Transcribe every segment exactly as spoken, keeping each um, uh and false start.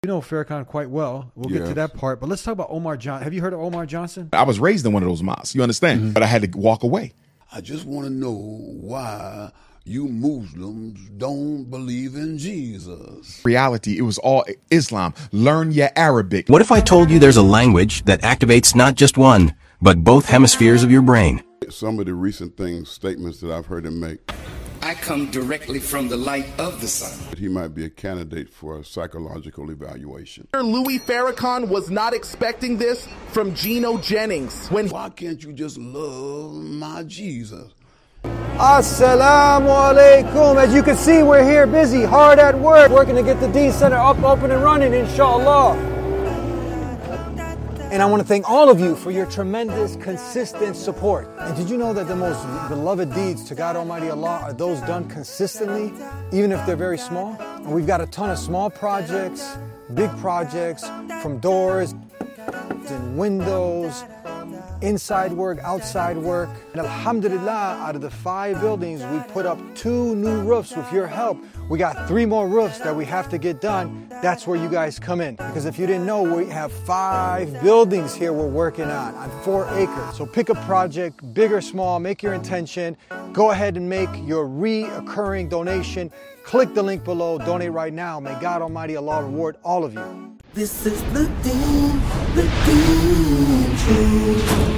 You know Farrakhan quite well. We'll yes. get to that part. But let's talk about Omar Johnson. Have you heard of Omar Johnson? I was raised in one of those mosques, you understand? Mm-hmm. But I had to walk away. I just want to know why you Muslims don't believe in Jesus. Reality, it was all Islam. Learn your Arabic. What if I told you there's a language that activates not just one, but both hemispheres of your brain? Some of the recent things, statements that I've heard him make. I come directly from the light of the sun. He might be a candidate for a psychological evaluation. Louis Farrakhan was not expecting this from Geno Jennings. When Why can't you just love my Jesus? Assalamu alaikum. As you can see, we're here busy, hard at work, working to get the Deen Center up, open and running, inshallah. And I want to thank all of you for your tremendous, consistent support. And did you know that the most beloved deeds to God Almighty Allah are those done consistently, even if they're very small? And we've got a ton of small projects, big projects, from doors and windows, inside work, outside work. And alhamdulillah, out of the five buildings, we put up two new roofs with your help. We got three more roofs that we have to get done. That's where you guys come in. Because if you didn't know, we have five buildings here we're working on, on four acres. So pick a project, big or small, make your intention. Go ahead and make your reoccurring donation. Click the link below, donate right now. May God Almighty Allah reward all of you. This is the Deen, the Deen Show.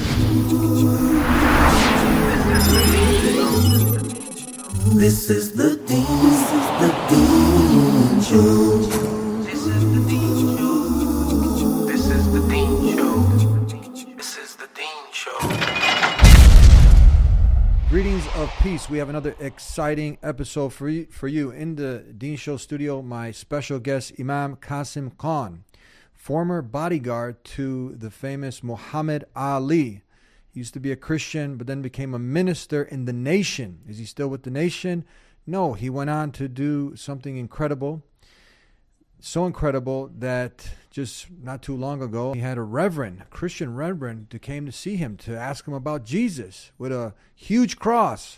This is the Deen, this is the Deen Show. This is the Deen Show. This is the Deen Show. This is the Deen Show. Greetings of peace. We have another exciting episode for you, for you in the Deen Show studio. My special guest, Imam Qasim Khan, former bodyguard to the famous Muhammad Ali. He used to be a Christian, but then became a minister in the nation. Is he still with the nation? No, he went on to do something incredible. So incredible that just not too long ago, he had a reverend, a Christian reverend, who came to see him to ask him about Jesus with a huge cross.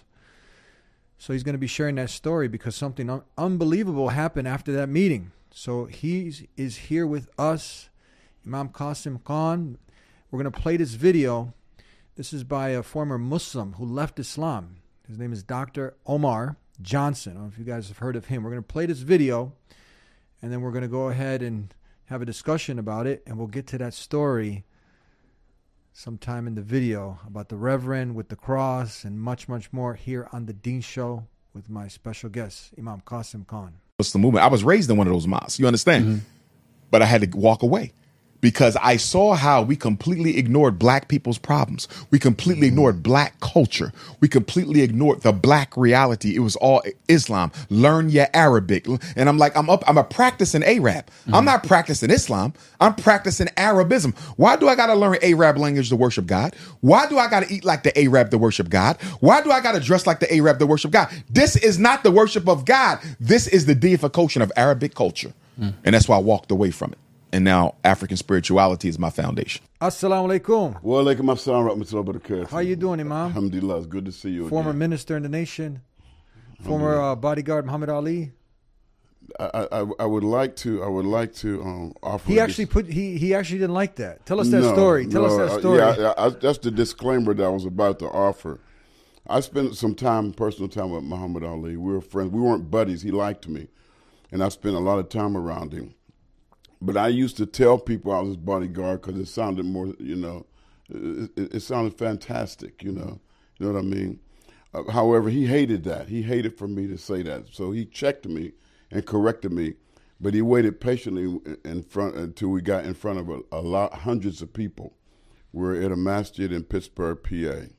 So he's going to be sharing that story because something un- unbelievable happened after that meeting. So he is here with us, Imam Qasim Khan. We're going to play this video. This is by a former Muslim who left Islam. His name is Doctor Omar Johnson. I don't know if you guys have heard of him. We're going to play this video, and then we're going to go ahead and have a discussion about it, and we'll get to that story sometime in the video about the Reverend with the cross and much, much more here on the Deen Show with my special guest, Imam Qasim Khan. What's the movement? I was raised in one of those mosques, you understand? Mm-hmm. But I had to walk away. Because I saw how we completely ignored black people's problems. We completely ignored black culture. We completely ignored the black reality. It was all Islam. Learn your Arabic. And I'm like, I'm up, I'm a practicing Arab. Mm-hmm. I'm not practicing Islam. I'm practicing Arabism. Why do I got to learn Arab language to worship God? Why do I got to eat like the Arab to worship God? Why do I got to dress like the Arab to worship God? This is not the worship of God. This is the deification of Arabic culture. Mm. And that's why I walked away from it. And now African spirituality is my foundation. Assalamu alaikum. Wa alaikum assalam wa rahmatullahi wa barakatuh. How you doing, Imam? Alhamdulillah, it's good to see you Former again. minister in the nation, former uh, bodyguard Muhammad Ali. I, I I would like to I would like to um, offer. He actually this. put he he actually didn't like that. Tell us that no, story. Tell no, us that story. Uh, yeah, I, I, that's the disclaimer that I was about to offer. I spent some time, personal time with Muhammad Ali. We were friends. We weren't buddies. He liked me, and I spent a lot of time around him. But I used to tell people I was his bodyguard because it sounded more, you know, it, it, it sounded fantastic, you know, you know what I mean? Uh, however, he hated that. He hated for me to say that. So he checked me and corrected me, but he waited patiently in front until we got in front of a, a lot, hundreds of people. We're at a masjid in Pittsburgh, P A.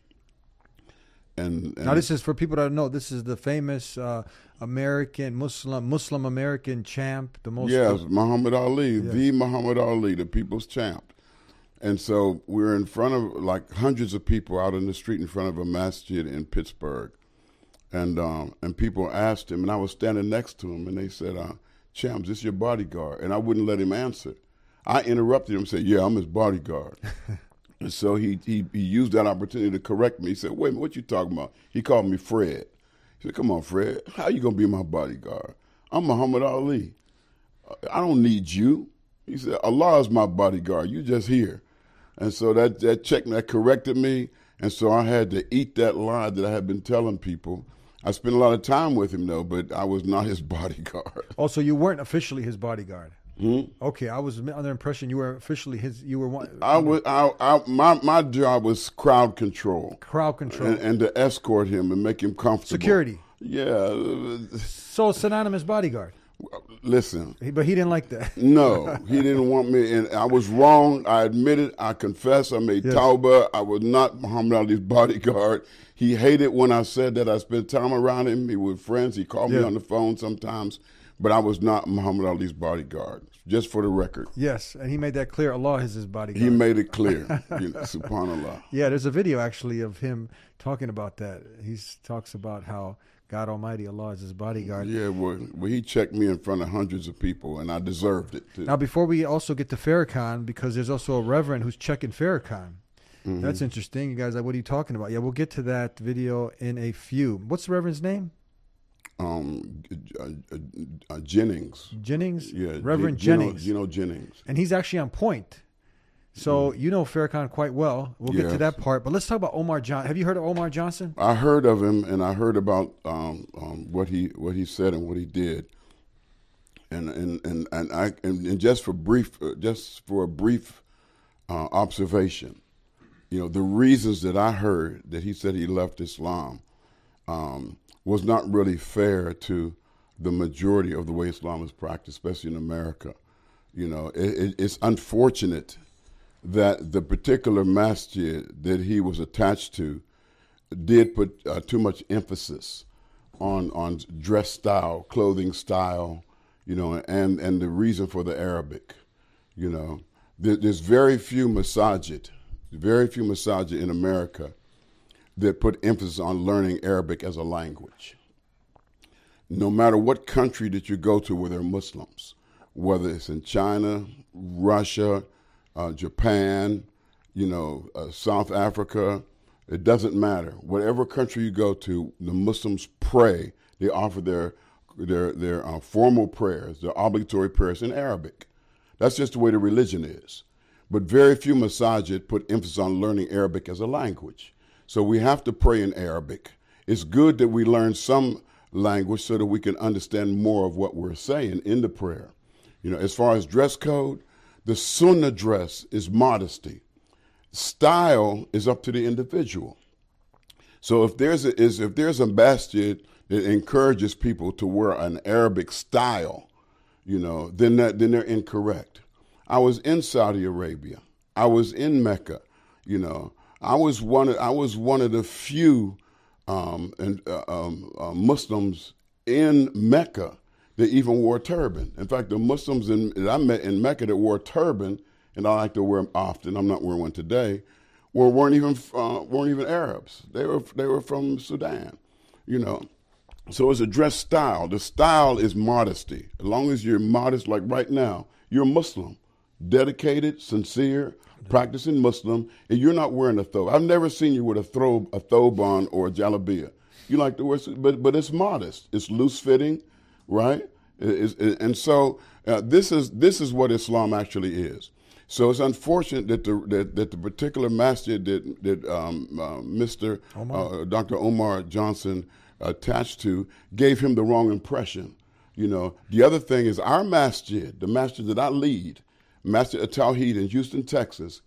And, and now this is for people that don't know. This is the famous uh, American Muslim Muslim American champ, the most. Yes, Muhammad Ali, yes. the Muhammad Ali, the people's champ. And so we're in front of like hundreds of people out in the street in front of a masjid in Pittsburgh, and um, and people asked him, and I was standing next to him, and they said, uh, "Champ, is this your bodyguard?" And I wouldn't let him answer. I interrupted him and said, "Yeah, I'm his bodyguard." And so he, he he used that opportunity to correct me. He said, "Wait a minute, what you talking about?" He called me Fred. He said, "Come on, Fred, how you gonna be my bodyguard? I'm Muhammad Ali." I don't need you. He said, Allah is my bodyguard. You just here. And so that, that checked, that corrected me. And so I had to eat that lie that I had been telling people. I spent a lot of time with him, though, but I was not his bodyguard. Also, you weren't officially his bodyguard. Hmm? Okay, I was under the impression you were officially his. You were one. I was. I, I, my my job was crowd control. Crowd control. And, and to escort him and make him comfortable. Security. Yeah. So synonymous bodyguard. Listen. He, but he didn't like that. No, he didn't want me. And I was wrong. I admit it. I confess. I made Yes. tawbah. I was not Muhammad Ali's bodyguard. He hated when I said that. I spent time around him. He was friends. He called Yeah. me on the phone sometimes. But I was not Muhammad Ali's bodyguard, just for the record. Yes, and he made that clear. Allah is his bodyguard. He made it clear. You know, subhanallah. Yeah, there's a video actually of him talking about that. He talks about how God Almighty, Allah is his bodyguard. Yeah, well, well, he checked me in front of hundreds of people, and I deserved it, too. Now, before we also get to Farrakhan, because there's also a reverend who's checking Farrakhan. Mhm. That's interesting. You guys are like, what are you talking about? Yeah, we'll get to that video in a few. What's the reverend's name? Um, uh, uh, uh, Jennings. Jennings? Yeah. Reverend Gino, Jennings. Gino Jennings. And he's actually on point. So you know Farrakhan quite well. We'll get to Yes. that part. But let's talk about Omar Johnson. Have you heard of Omar Johnson? I heard of him, and I heard about um, um, what he what he said and what he did. And and and and I and, and just for brief, uh, just for a brief uh, observation, you know, the reasons that I heard that he said he left Islam um, was not really fair to the majority of the way Islam is practiced, especially in America. You know, it, it, it's unfortunate that the particular masjid that he was attached to did put uh, too much emphasis on on dress style, clothing style, you know, and, and the reason for the Arabic. You know, there, there's very few masajid, very few masajid in America that put emphasis on learning Arabic as a language. No matter what country that you go to where there are Muslims, whether it's in China, Russia, uh, Japan, you know, uh, South Africa, it doesn't matter. Whatever country you go to, the Muslims pray. They offer their their their uh, formal prayers, their obligatory prayers in Arabic. That's just the way the religion is. But very few masajid put emphasis on learning Arabic as a language. So we have to pray in Arabic. It's good that we learn some language so that we can understand more of what we're saying in the prayer. You know, as far as dress code, the sunnah dress is modesty. Style is up to the individual. So if there's a, is, if there's a masjid that encourages people to wear an Arabic style, you know, then that then they're incorrect. I was in Saudi Arabia. I was in Mecca. You know, I was one of I was one of the few um, and uh, um, uh, Muslims in Mecca that even wore a turban. In fact, the Muslims in, that I met in Mecca that wore a turban, and I like to wear them often, I'm not wearing one today, were, weren't even uh, weren't even Arabs. They were they were from Sudan, you know. So it's a dress style. The style is modesty. As long as you're modest, like right now, you're a Muslim, dedicated, sincere, practicing Muslim, and you're not wearing a thobe. I've never seen you with a thobe, a thobe on or a jalabia. You like to wear, but but it's modest. It's loose fitting, right? It's, it, and so uh, this is this is what Islam actually is. So it's unfortunate that the that, that the particular masjid that that um, uh, Mister Uh, Doctor Omar Johnson attached to gave him the wrong impression. You know, the other thing is our masjid, the masjid that I lead, Masjid At-Tawheed in Houston, Texas,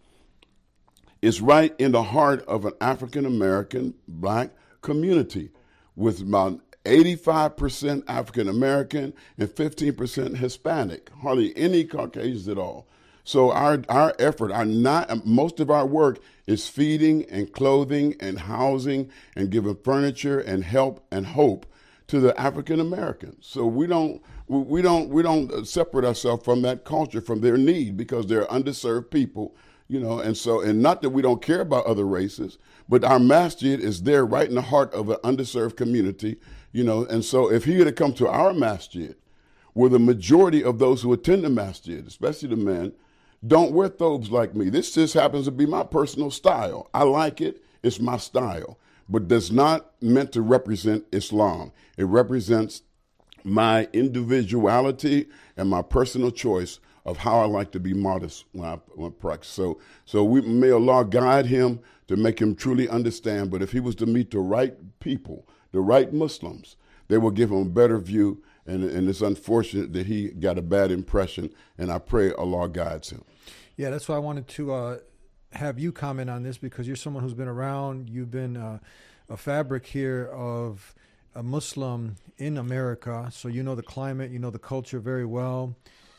is right in the heart of an African American black community with about eighty-five percent African American and fifteen percent Hispanic, hardly any Caucasians at all. So our our effort, our not most of our work is feeding and clothing and housing and giving furniture and help and hope to the African Americans. So we don't we don't we don't separate ourselves from that culture, from their need, because they're underserved people, you know. And so, and not that we don't care about other races, but our masjid is there right in the heart of an underserved community, you know. And so, if he had come to our masjid, where the majority of those who attend the masjid, especially the men, don't wear thobes like me. This just happens to be my personal style. I like it. It's my style. But does not meant to represent Islam. It represents my individuality and my personal choice of how I like to be modest when I, when I practice. So, so we may Allah guide him to make him truly understand. But if he was to meet the right people, the right Muslims, they will give him a better view. And, and it's unfortunate that he got a bad impression. And I pray Allah guides him. Yeah, that's why I wanted to uh, have you comment on this, because you're someone who's been around. You've been uh, a fabric here of a Muslim in America, so you know the climate, you know the culture very well,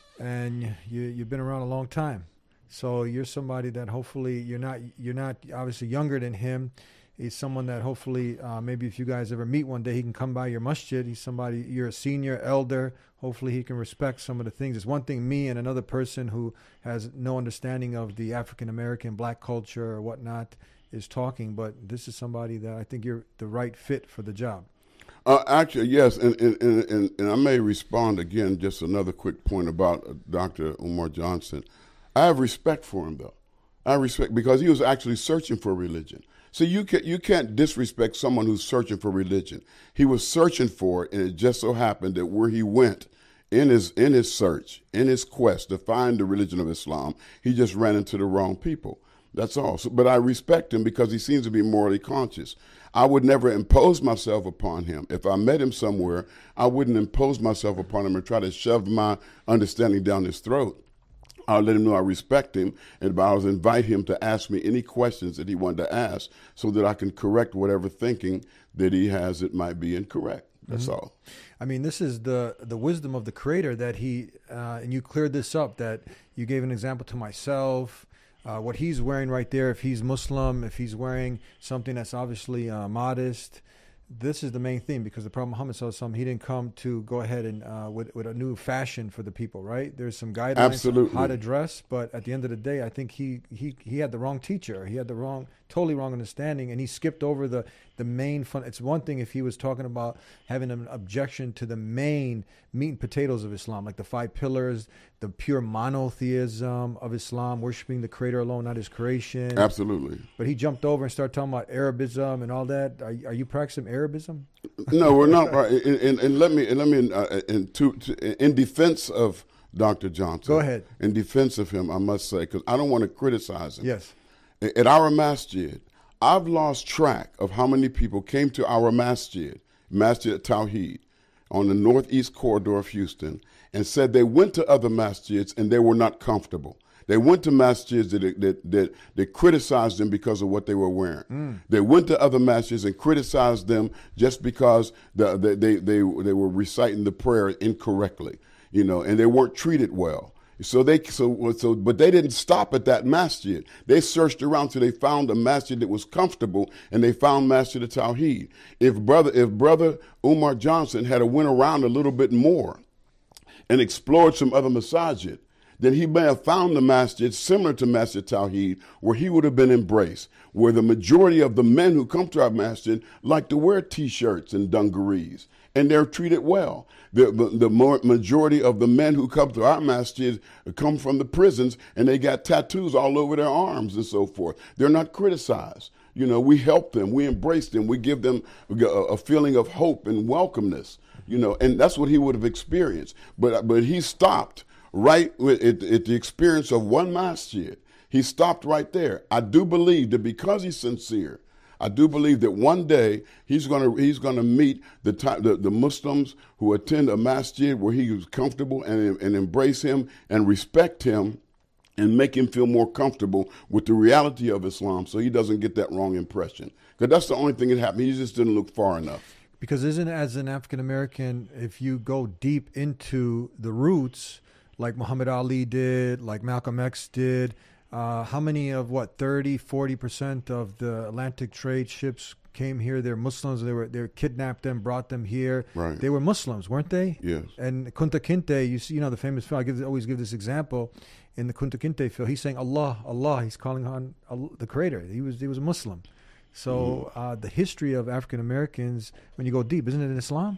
and you, you've been around a long time. So you're somebody that hopefully you're not you're not obviously younger than him. He's someone that hopefully uh, maybe if you guys ever meet one day, he can come by your masjid. He's somebody, you're a senior elder. Hopefully he can respect some of the things. It's one thing me and another person who has no understanding of the African American black culture or whatnot is talking, but this is somebody that I think you're the right fit for the job. Uh, actually, yes, and, and, and, and I may respond again, just another quick point about uh, Doctor Umar Johnson. I have respect for him, though. I respect, because he was actually searching for religion. So you, can, you can't disrespect someone who's searching for religion. He was searching for it, and it just so happened that where he went in his, in his search, in his quest to find the religion of Islam, he just ran into the wrong people. That's all. So, but I respect him because he seems to be morally conscious. I would never impose myself upon him. If I met him somewhere, I wouldn't impose myself upon him and try to shove my understanding down his throat. I'll let him know I respect him, and I'll invite him to ask me any questions that he wanted to ask so that I can correct whatever thinking that he has that might be incorrect. That's mm-hmm. all. I mean, this is the the wisdom of the Creator that he, uh, and you cleared this up, that you gave an example to myself. Uh, what he's wearing right there, if he's Muslim, if he's wearing something that's obviously uh, modest, this is the main thing, because the Prophet Muhammad sallallahu alaihi wasallam, he didn't come to go ahead and uh, with, with a new fashion for the people, right? There's some guidelines Absolutely. on how to dress, but at the end of the day, I think he, he, he had the wrong teacher. He had the wrong, totally wrong understanding, and he skipped over the, the main fun. It's one thing if he was talking about having an objection to the main meat and potatoes of Islam, like the five pillars, the pure monotheism of Islam, worshiping the Creator alone, not his creation. Absolutely. But he jumped over and started talking about Arabism and all that. Are, are you practicing Arabism? No, we're not. Right. And, and, and let me, and let me, uh, in, to, to, in defense of Doctor Johnson. Go ahead. In defense of him, I must say, because I don't want to criticize him. Yes. At our masjid, I've lost track of how many people came to our masjid, Masjid Tawheed, on the northeast corridor of Houston, and said they went to other masjids and they were not comfortable. They went to masjids that, that, that, that criticized them because of what they were wearing. Mm. They went to other masjids and criticized them just because the, the, they, they, they were reciting the prayer incorrectly, you know, and they weren't treated well. So they so so, but they didn't stop at that masjid. They searched around till they found a masjid that was comfortable, and they found Masjid Tawheed. If brother, if brother Umar Johnson had went around a little bit more, and explored some other masajid, then he may have found the masjid similar to Masjid Tawheed, where he would have been embraced, where the majority of the men who come to our masjid like to wear T-shirts and dungarees, and they're treated well. The, the, the more majority of the men who come to our masjid come from the prisons, and they got tattoos all over their arms and so forth. They're not criticized. You know, we help them, we embrace them, we give them a, a feeling of hope and welcomeness, you know, and that's what he would have experienced. But, but he stopped right at, at the experience of one masjid. He stopped right there. I do believe that because he's sincere, I do believe that one day he's going to he's going to meet the, the the Muslims who attend a masjid where he is comfortable and and embrace him and respect him and make him feel more comfortable with the reality of Islam, so he doesn't get that wrong impression. Because that's the only thing that happened. He just didn't look far enough. Because isn't it, as an African American, if you go deep into the roots, like Muhammad Ali did, like Malcolm X did. Uh, how many of what thirty, forty percent of the Atlantic trade ships came here? They're Muslims. They were they kidnapped them, brought them here. Right. They were Muslims, weren't they? Yes. And Kunta Kinte, you see, you know the famous film. I give, always give this example in the Kunta Kinte film. He's saying Allah, Allah. He's calling on Allah, the Creator. He was he was a Muslim. So mm. uh, the history of African Americans, when you go deep, isn't it in Islam?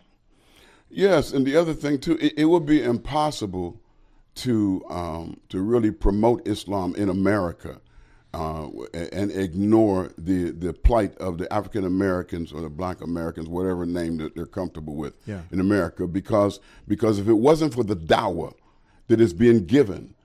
Yes, and the other thing too, it, it would be impossible to um, to really promote Islam in America uh, and ignore the, the plight of the African Americans or the Black Americans, whatever name that they're comfortable with Yeah. in America. Because because if it wasn't for the dawah that is being given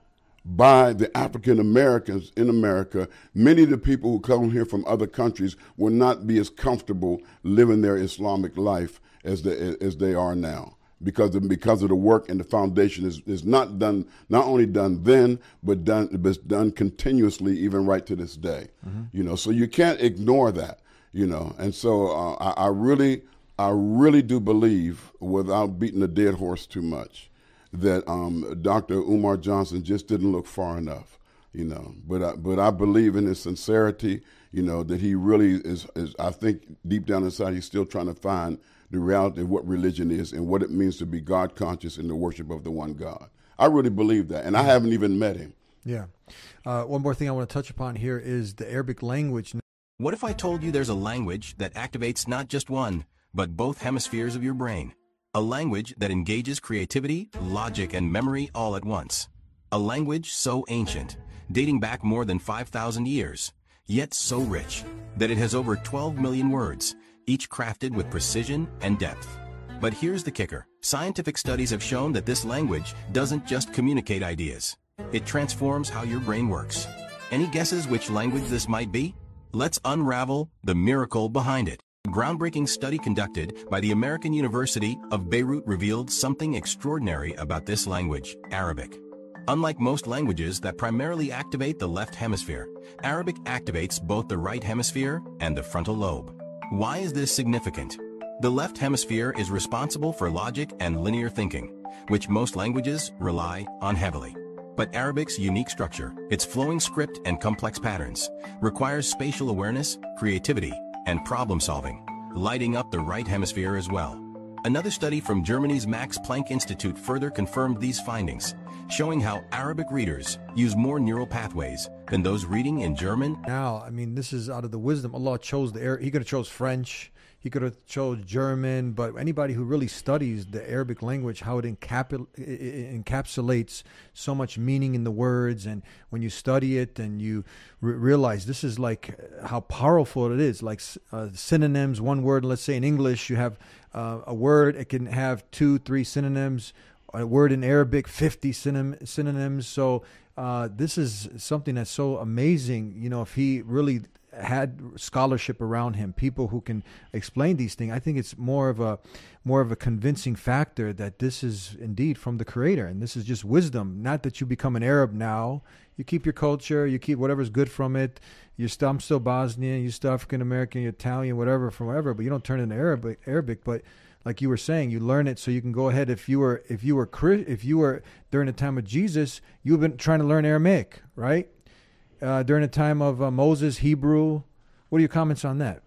by the African Americans in America, many of the people who come here from other countries will not be as comfortable living their Islamic life as they, as they are now. Because of, because of the work and the foundation is, is not done, not only done then, but done, but done continuously, even right to this day. Mm-hmm. You know, so you can't ignore that. You know, and so uh, I, I really, I really do believe, without beating a dead horse too much, that um, Doctor Umar Johnson just didn't look far enough. You know, but I, but I believe in his sincerity. You know, that he really is, is. I think deep down inside, he's still trying to find the reality of what religion is and what it means to be God conscious in the worship of the one God. I really believe that, and I haven't even met him. Yeah. Uh, one more thing I want to touch upon here is the Arabic language. What if I told you there's a language that activates not just one, but both hemispheres of your brain? A language that engages creativity, logic, and memory all at once. A language so ancient, dating back more than five thousand years, yet so rich that it has over twelve million words, each crafted with precision and depth. But here's the kicker. Scientific studies have shown that this language doesn't just communicate ideas. It transforms how your brain works. Any guesses which language this might be? Let's unravel the miracle behind it. A groundbreaking study conducted by the American University of Beirut revealed something extraordinary about this language, Arabic. Unlike most languages that primarily activate the left hemisphere, Arabic activates both the right hemisphere and the frontal lobe. Why is this significant? The left hemisphere is responsible for logic and linear thinking, which most languages rely on heavily. But Arabic's unique structure, its flowing script and complex patterns, requires spatial awareness, creativity, and problem-solving, lighting up the right hemisphere as well. Another study from Germany's Max Planck Institute further confirmed these findings, showing how Arabic readers use more neural pathways than those reading in German. Now, I mean, this is out of the wisdom. Allah chose the Arab. He could have chose French. He could have chose German. But anybody who really studies the Arabic language, how it, encapul- it encapsulates so much meaning in the words, and when you study it and you re- realize this is like how powerful it is, like uh, synonyms, one word, let's say in English, you have uh, a word, it can have two, three synonyms. A word in Arabic, fifty synonym, synonyms. So uh, this is something that's so amazing. You know, if he really had scholarship around him, people who can explain these things, I think it's more of a more of a convincing factor that this is indeed from the Creator, and this is just wisdom. Not that you become an Arab now. You keep your culture, you keep whatever's good from it. You're still, I'm still Bosnian, you're still African American, you're Italian, whatever, from wherever. But you don't turn into Arabic. Arabic, but like you were saying, you learn it so you can go ahead. If you were, if you were, if you were during the time of Jesus, you've been trying to learn Aramaic, right? Uh, during the time of uh, Moses, Hebrew. What are your comments on that?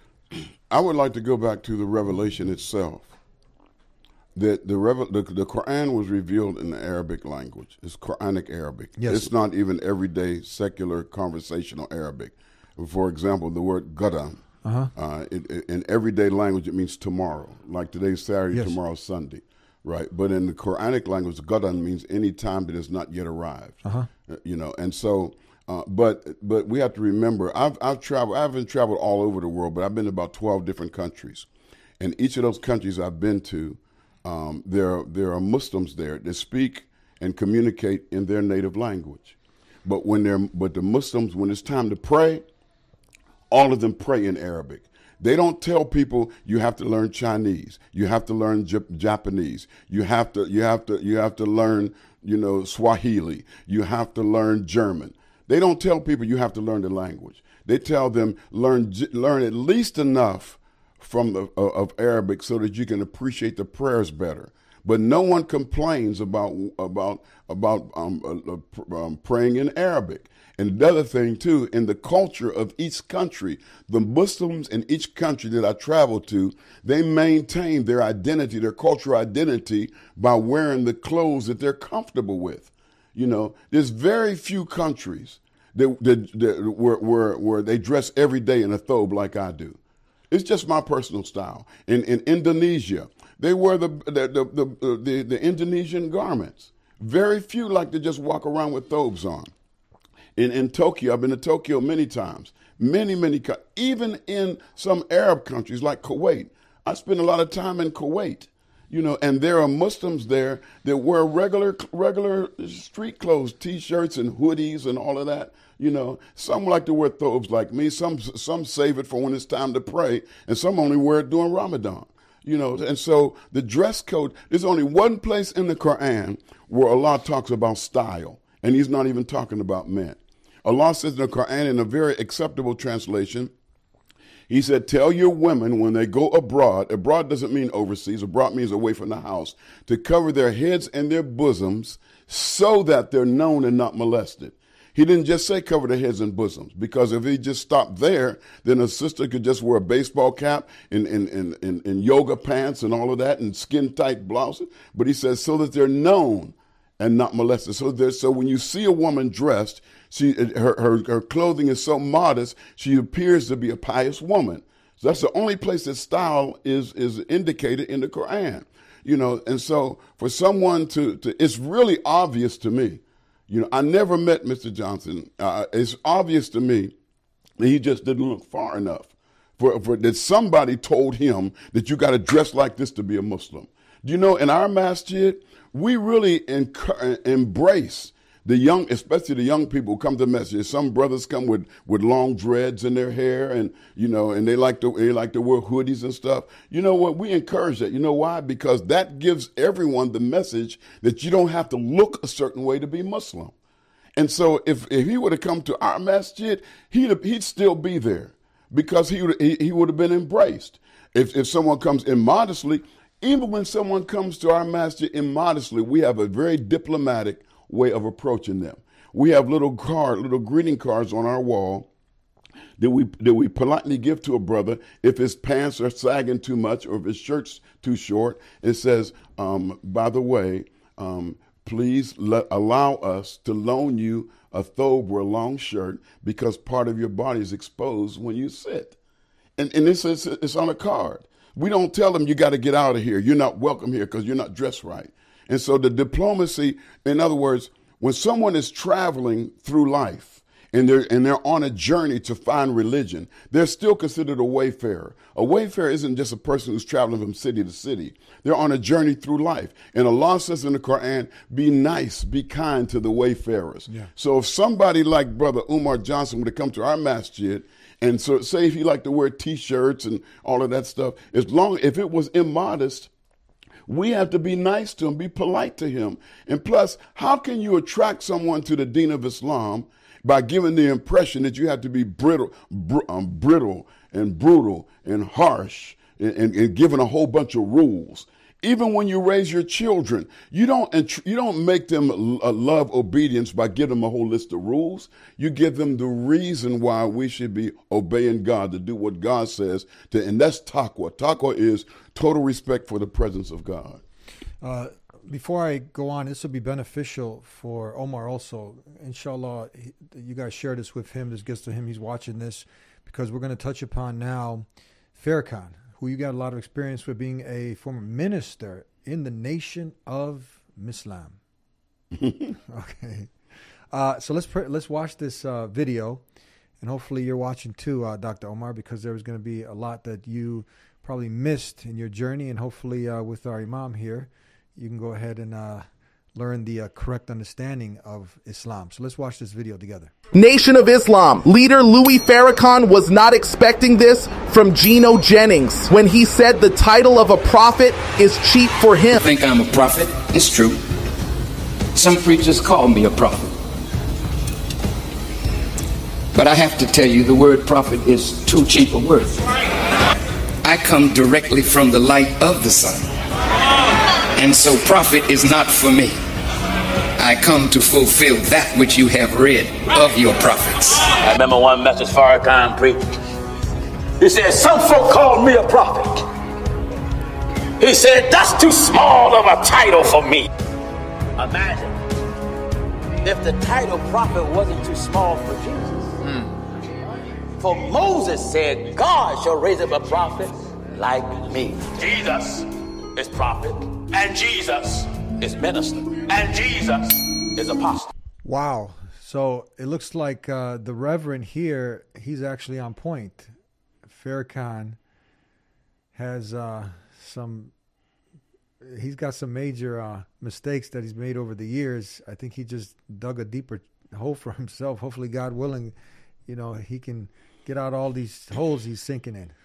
I would like to go back to the revelation itself. That the, revel- the the Quran was revealed in the Arabic language. It's Quranic Arabic. Yes. It's not even everyday secular conversational Arabic. For example, the word Gadan. Uh-huh. Uh, it, it, in everyday language, it means tomorrow. Like today's Saturday, Yes. tomorrow's Sunday, right? But in the Quranic language, Gadan means any time that has not yet arrived. Uh-huh. Uh, you know, and so, uh, but but we have to remember, I've I've traveled. I haven't traveled all over the world, but I've been to about twelve different countries, and each of those countries I've been to, um, there there are Muslims there that speak and communicate in their native language. But when they're but the Muslims, when it's time to pray, all of them pray in Arabic. They don't tell people you have to learn Chinese, you have to learn J- Japanese, you have to you have to you have to learn you know Swahili, you have to learn German. They don't tell people you have to learn the language. They tell them learn learn at least enough from the, uh, of Arabic so that you can appreciate the prayers better. But no one complains about about about um, uh, um, praying in Arabic. And the other thing, too, in the culture of each country, the Muslims in each country that I travel to, they maintain their identity, their cultural identity, by wearing the clothes that they're comfortable with. You know, there's very few countries that, that, that where, where, where they dress every day in a thobe like I do. It's just my personal style. In, in Indonesia, they wear the the, the, the, the, the Indonesian garments. Very few like to just walk around with thobes on. In, in Tokyo, I've been to Tokyo many times. Many, many, even in some Arab countries like Kuwait. I spend a lot of time in Kuwait, you know, and there are Muslims there that wear regular, regular street clothes, T-shirts and hoodies and all of that. You know, some like to wear thobes like me. Some, some save it for when it's time to pray, and some only wear it during Ramadan. You know, and so the dress code. There's only one place in the Quran where Allah talks about style, and He's not even talking about men. Allah says in the Quran, in a very acceptable translation, He said, tell your women when they go abroad, abroad doesn't mean overseas, abroad means away from the house, to cover their heads and their bosoms so that they're known and not molested. He didn't just say cover their heads and bosoms, because if he just stopped there, then a sister could just wear a baseball cap and, and, and, and, and yoga pants and all of that and skin-tight blouses. But he says so that they're known and not molested. So there, so when you see a woman dressed, she her, her her clothing is so modest, she appears to be a pious woman. So that's the only place that style is is indicated in the Quran. You know, and so for someone to, to it's really obvious to me. You know, I never met Mister Johnson. Uh, it's obvious to me that he just didn't look far enough for, for that somebody told him that you got to dress like this to be a Muslim. Do you know, in our masjid, we really enc- embrace the young, especially the young people who come to the masjid. Some brothers come with, with long dreads in their hair, and you know, and they like to they like to wear hoodies and stuff. You know what? We encourage that. You know why? Because that gives everyone the message that you don't have to look a certain way to be Muslim. And so, if if he would have come to our masjid, he'd he'd still be there because he would he, he would have been embraced. If if someone comes immodestly, even when someone comes to our masjid immodestly, we have a very diplomatic way of approaching them. We have little card, little greeting cards on our wall that we that we politely give to a brother if his pants are sagging too much or if his shirt's too short. It says, um, by the way, um, please let, allow us to loan you a thobe or a long shirt because part of your body is exposed when you sit. And, and this is it's on a card. We don't tell them you got to get out of here. You're not welcome here because you're not dressed right. And so the diplomacy, in other words, when someone is traveling through life and they're, and they're on a journey to find religion, they're still considered a wayfarer. A wayfarer isn't just a person who's traveling from city to city. They're on a journey through life. And Allah says in the Quran, be nice, be kind to the wayfarers. Yeah. So if somebody like Brother Umar Johnson would have come to our masjid, and so say if he liked to wear T-shirts and all of that stuff, as long if it was immodest, we have to be nice to him, be polite to him. And plus, how can you attract someone to the Deen of Islam by giving the impression that you have to be brittle, br- um, brittle and brutal and harsh and, and, and giving a whole bunch of rules? Even when you raise your children, you don't you don't make them love obedience by giving them a whole list of rules. You give them the reason why we should be obeying God, to do what God says, to, and that's taqwa. Taqwa is total respect for the presence of God. Uh, before I go on, this will be beneficial for Omar also. Inshallah, he, you guys share this with him. This gets to him. He's watching this because we're going to touch upon now Farrakhan, who you got a lot of experience with being a former minister in the Nation of Islam. Okay. Uh, so let's pr- let's watch this uh, video, and hopefully you're watching too, uh, Doctor Omar, because there's going to be a lot that you probably missed in your journey, and hopefully uh, with our Imam here, you can go ahead and uh, learn the uh, correct understanding of Islam. So let's watch this video together. Nation of Islam. Leader Louis Farrakhan was not expecting this from Geno Jennings when he said the title of a prophet is cheap for him. I think I'm a prophet. It's true. Some preachers call me a prophet. But I have to tell you, the word prophet is too cheap a word. I come directly from the light of the sun. And so prophet is not for me. I come to fulfill that which you have read of your prophets. I remember one message Farrakhan preached. He said, some folk call me a prophet. He said, that's too small of a title for me. Imagine if the title prophet wasn't too small for Jesus. Hmm. For Moses said, God shall raise up a prophet like me. Jesus is prophet, and Jesus is minister, and Jesus is apostle. Wow. So it looks like uh, the Reverend here, he's actually on point. Farrakhan has uh, some, he's got some major uh, mistakes that he's made over the years. I think he just dug a deeper hole for himself. Hopefully, God willing, you know, he can get out all these holes he's sinking in.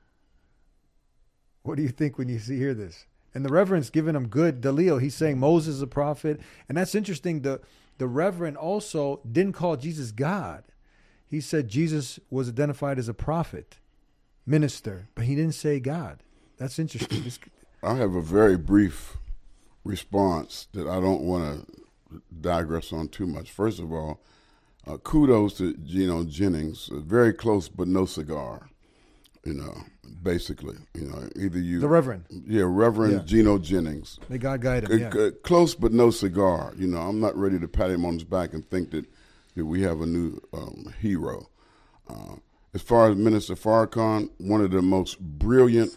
What do you think when you see hear this? And the Reverend's giving him good Dalil. He's saying Moses is a prophet. And that's interesting. The, the Reverend also didn't call Jesus God. He said Jesus was identified as a prophet, minister, but he didn't say God. That's interesting. This, I have a very brief response that I don't want to digress on too much. First of all, uh, kudos to Gino Jennings. Uh, very close, but no cigar. You know, basically, you know, either you the Reverend, yeah, Reverend yeah. Gino Jennings. May God guide him. Yeah. C- close, but no cigar. You know, I'm not ready to pat him on his back and think that that we have a new um, hero. Uh, as far as Minister Farrakhan, one of the most brilliant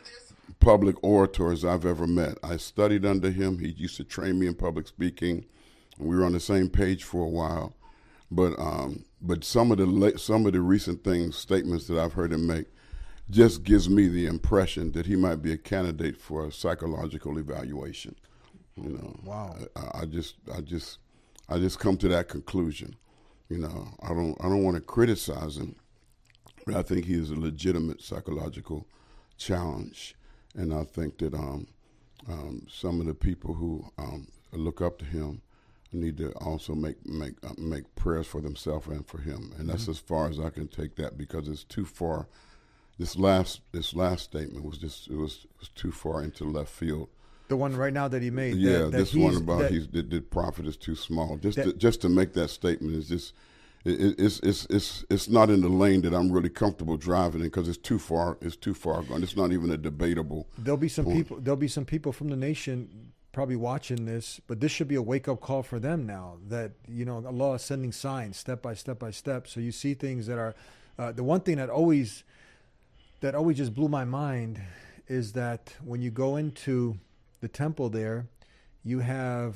public orators I've ever met. I studied under him. He used to train me in public speaking. We were on the same page for a while, but um, but some of the la- some of the recent things, statements that I've heard him make, just gives me the impression that he might be a candidate for a psychological evaluation. You know, wow. I, I just, I just, I just come to that conclusion. You know, I don't, I don't want to criticize him, but I think he is a legitimate psychological challenge, and I think that um, um, some of the people who um, look up to him need to also make make uh, make prayers for themselves and for him, and that's mm-hmm. as far as I can take that, because it's too far. This last this last statement was just it was, it was too far into left field. The one right now that he made. Yeah, that, that this one about that, he's the, the prophet is too small. Just that, to, just to make that statement is just it, it's it's it's it's not in the lane that I'm really comfortable driving in, because it's too far. It's too far gone. It's not even a debatable. There'll be some point. people. There'll be some people from the nation probably watching this, but this should be a wake up call for them now. That you know, Allah is sending signs step by step by step. So you see things that are uh, the one thing that always. That always just blew my mind is that when you go into the temple there, you have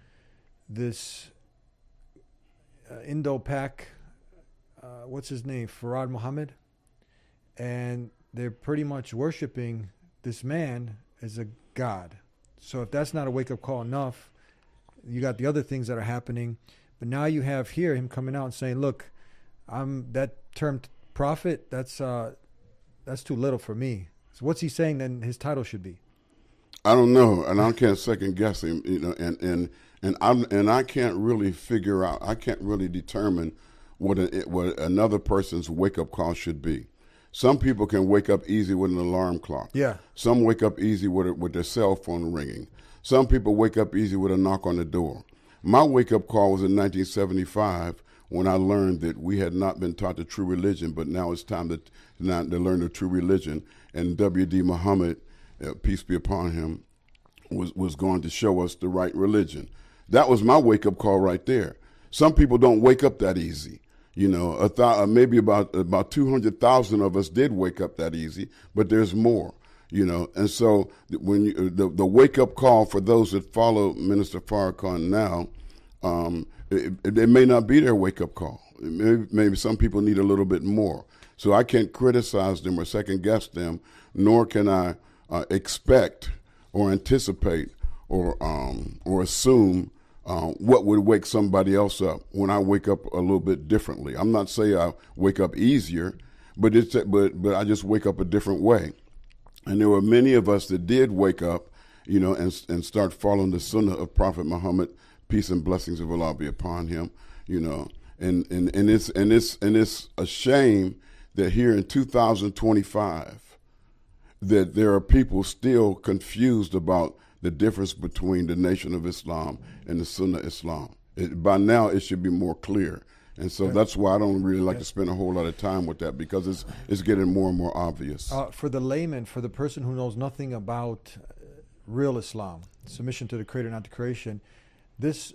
this uh, Indo-Pak, uh, what's his name, Farad Muhammad, and they're pretty much worshiping this man as a god. So if that's not a wake-up call enough, you got the other things that are happening. But now you have here him coming out and saying, look, I'm that term prophet, that's... Uh, That's too little for me. So what's he saying then his title should be? I don't know, and I can't second guess him, you know, and and and I and I can't really figure out. I can't really determine what a, what another person's wake up call should be. Some people can wake up easy with an alarm clock. Yeah. Some wake up easy with a, with their cell phone ringing. Some people wake up easy with a knock on the door. My wake up call was in nineteen seventy-five. When I learned that we had not been taught the true religion, but now it's time to, now to learn the true religion. And W D Muhammad, uh, peace be upon him, was, was going to show us the right religion. That was my wake-up call right there. Some people don't wake up that easy. You know, a th- uh, maybe about about two hundred thousand of us did wake up that easy, but there's more. You know, and so when you, the, the wake-up call for those that follow Minister Farrakhan now, um, It, it, it may not be their wake-up call. Maybe, maybe some people need a little bit more. So I can't criticize them or second-guess them, nor can I uh, expect or anticipate or um, or assume uh, what would wake somebody else up when I wake up a little bit differently. I'm not saying I wake up easier, but it's but but I just wake up a different way. And there were many of us that did wake up, you know, and and start following the sunnah of Prophet Muhammad. Peace and blessings of Allah be upon him, you know, and, and, and it's and it's and it's a shame that here in two thousand twenty-five that there are people still confused about the difference between the Nation of Islam and the Sunnah Islam. It, by now, it should be more clear, and so that's why I don't really like to spend a whole lot of time with that, because it's it's getting more and more obvious. Uh, for the layman, for the person who knows nothing about real Islam, submission to the Creator, not the creation. This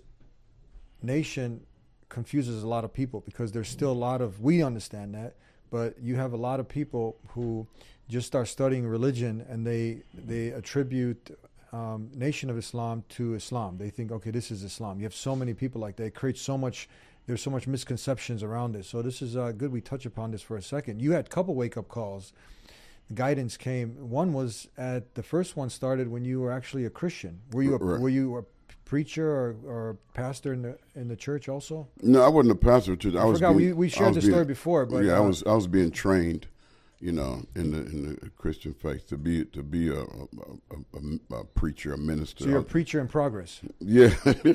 nation confuses a lot of people, because there's still a lot of, we understand that, but you have a lot of people who just start studying religion and they they attribute um, Nation of Islam to Islam. They think, okay, this is Islam. You have so many people like that. It creates so much, there's so much misconceptions around it. So this is uh, good we touch upon this for a second. You had a couple wake-up calls. The guidance came. One was at, the first one started when you were actually a Christian. Were you a, Right. were you a preacher or, or a pastor in the in the church also? No, I wasn't a pastor. To, I, I was forgot, being, we- we I shared was the being- story before, but, yeah, I uh, was I was being trained, you know, in the in the Christian faith to be to be a, a, a, a preacher, a minister. So you're a preacher in progress. Yeah,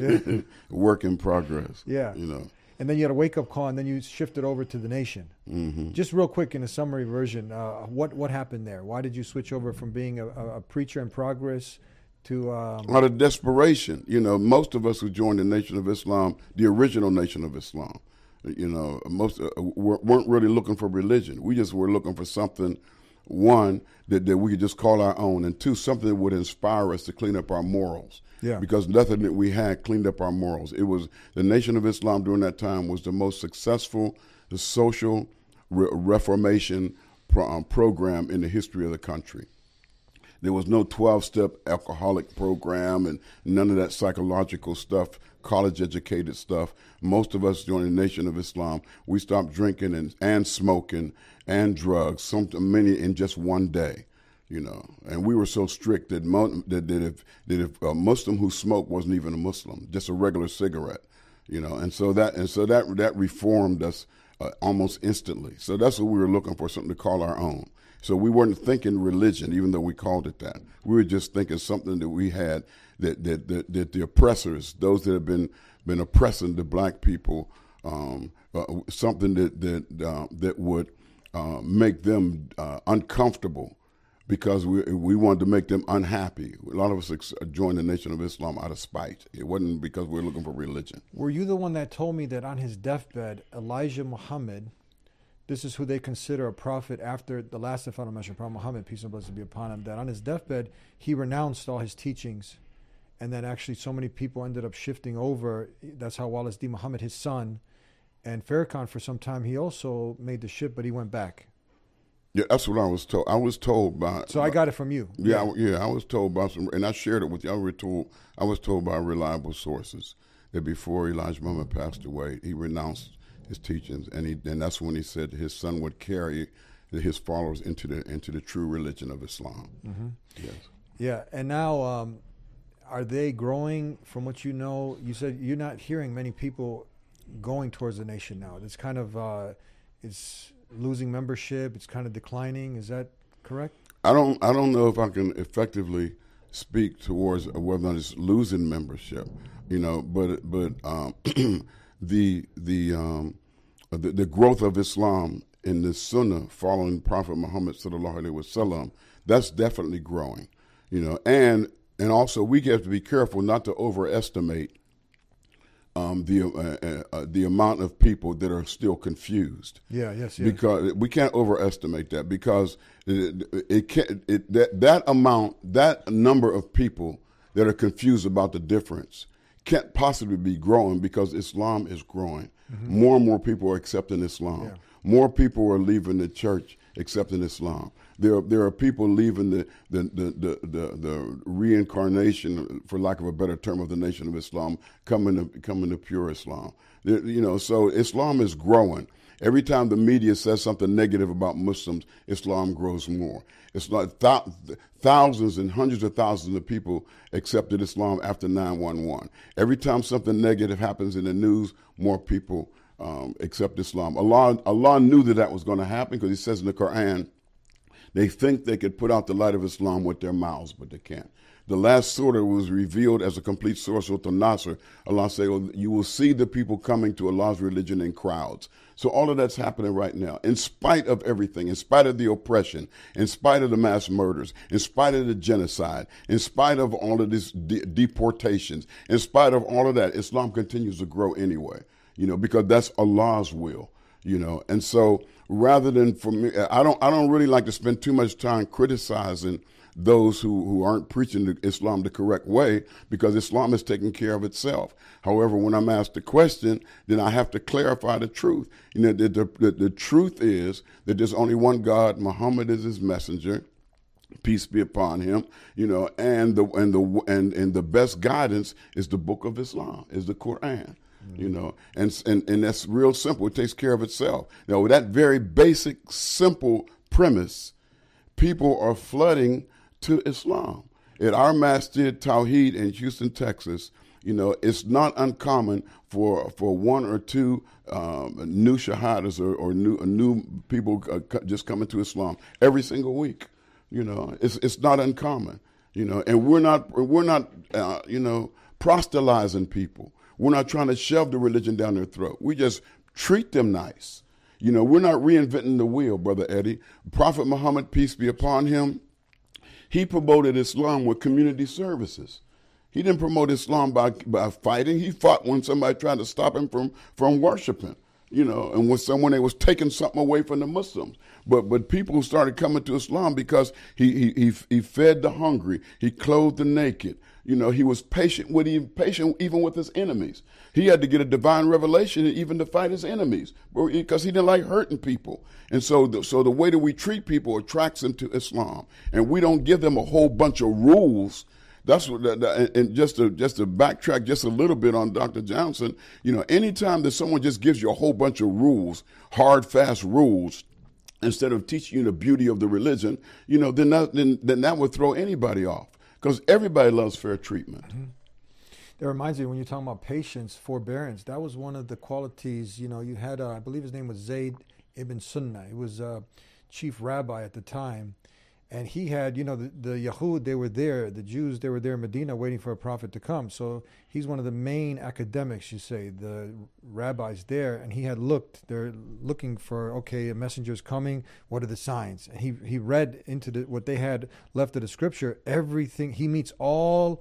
work in progress. Yeah. you know. And then you had a wake-up call, and then you shifted over to the Nation. Mm-hmm. Just real quick, in a summary version, uh, what what happened there? Why did you switch over from being a, a, a preacher in progress to... Um, Out of desperation, you know, most of us who joined the Nation of Islam, the original Nation of Islam, you know, most uh, weren't really looking for religion. We just were looking for something, one, that, that we could just call our own, and two, something that would inspire us to clean up our morals. Yeah. Because nothing that we had cleaned up our morals. It was the Nation of Islam during that time was the most successful the social re- reformation pro- um, program in the history of the country. There was no twelve-step alcoholic program and none of that psychological stuff, college-educated stuff. Most of us during the Nation of Islam, we stopped drinking and, and smoking and drugs, some many in just one day. You know, and we were so strict that mo- that, that if that if a Muslim who smoked wasn't even a Muslim, just a regular cigarette, you know, and so that and so that that reformed us uh, almost instantly. So that's what we were looking for, something to call our own. So we weren't thinking religion, even though we called it that. We were just thinking something that we had that that that, that the oppressors, those that have been been oppressing the black people, um, uh, something that that uh, that would uh, make them uh, uncomfortable. Because we we wanted to make them unhappy. A lot of us ex- joined the Nation of Islam out of spite. It wasn't because we were looking for religion. Were you the one that told me that on his deathbed, Elijah Muhammad, this is who they consider a prophet after the last and final messenger, Prophet Muhammad, peace and blessings be upon him, that on his deathbed, he renounced all his teachings. And then actually so many people ended up shifting over. That's how Wallace D. Muhammad, his son, and Farrakhan, for some time, he also made the shift, but he went back. Yeah, that's what I was told. I was told by. So I got it from you. Yeah, yeah, I, yeah, I was told by some, and I shared it with you. I was told, I was told by reliable sources that before Elijah Muhammad passed away, he renounced his teachings, and he, and that's when he said his son would carry his followers into the into the true religion of Islam. Mm-hmm. Yes. Yeah, and now um, are they growing? From what you know, you said you're not hearing many people going towards the Nation now. It's kind of uh, it's. losing membership, it's kind of declining. Is that correct? I don't I don't know if I can effectively speak towards whether or not it's losing membership, you know, but but um, the the, um, the the growth of Islam in the Sunnah following Prophet Muhammad sallallahu alaihi wasallam, that's definitely growing, you know, and and also we have to be careful not to overestimate Um, the uh, uh, the amount of people that are still confused. Yeah, yes, yes. Because we can't overestimate that, because it, it can't it, that that amount that number of people that are confused about the difference can't possibly be growing, because Islam is growing. Mm-hmm. More and more people are accepting Islam. Yeah. More people are leaving the church accepting Islam. There, there are people leaving the the, the, the, the the reincarnation, for lack of a better term, of the Nation of Islam, coming to coming to pure Islam. There, you know, so Islam is growing. Every time the media says something negative about Muslims, Islam grows more. It's like th- thousands and hundreds of thousands of people accepted Islam after nine one one. Every time something negative happens in the news, more people um, accept Islam. Allah, Allah knew that that was going to happen, because He says in the Quran, they think they could put out the light of Islam with their mouths, but they can't. The last surah was revealed as a complete surah, Surah An-Nasr. Allah said, well, you will see the people coming to Allah's religion in crowds. So all of that's happening right now, in spite of everything, in spite of the oppression, in spite of the mass murders, in spite of the genocide, in spite of all of these de- deportations, in spite of all of that, Islam continues to grow anyway, you know, because that's Allah's will, you know. And so rather than for me, I don't, I don't really like to spend too much time criticizing those who, who aren't preaching the Islam the correct way, because Islam is taking care of itself. However, when I'm asked the question, then I have to clarify the truth. You know, the, the, the, the truth is that there's only one God. Muhammad is His messenger, peace be upon him. You know, and the and the and and the best guidance is the book of Islam, is the Quran. Mm-hmm. You know, and, and and that's real simple. It takes care of itself. Now, with that very basic, simple premise, people are flooding to Islam. At our Masjid Tawheed in Houston, Texas, you know, it's not uncommon for for one or two um, new shahadas or, or new new people uh, just coming to Islam every single week. You know, it's it's not uncommon. You know, and we're not we're not uh, you know proselytizing people. We're not trying to shove the religion down their throat. We just treat them nice. You know, we're not reinventing the wheel, Brother Eddie. Prophet Muhammad, peace be upon him, he promoted Islam with community services. He didn't promote Islam by by fighting. He fought when somebody tried to stop him from, from worshiping, you know, and when someone they was taking something away from the Muslims. But but people started coming to Islam because he he he, he fed the hungry, he clothed the naked. You know, he was patient with even patient even with his enemies. He had to get a divine revelation even to fight his enemies because he didn't like hurting people. And so the, so the way that we treat people attracts them to Islam. And we don't give them a whole bunch of rules. That's what, and just to just to backtrack just a little bit on Doctor Johnson, you know, anytime that someone just gives you a whole bunch of rules, hard, fast rules, instead of teaching you the beauty of the religion, you know, then that, then, then that would throw anybody off because everybody loves fair treatment. Mm-hmm. That reminds me, when you're talking about patience, forbearance, that was one of the qualities, you know, you had, uh, I believe his name was Zayd ibn Sunnah. He was uh, chief rabbi at the time. And he had, you know, the, the Yahud, they were there, the Jews, they were there in Medina waiting for a prophet to come. So he's one of the main academics, you say, the rabbis there. And he had looked, they're looking for, okay, a messenger's coming. What are the signs? And he, he read into the, what they had left of the scripture, everything. He meets all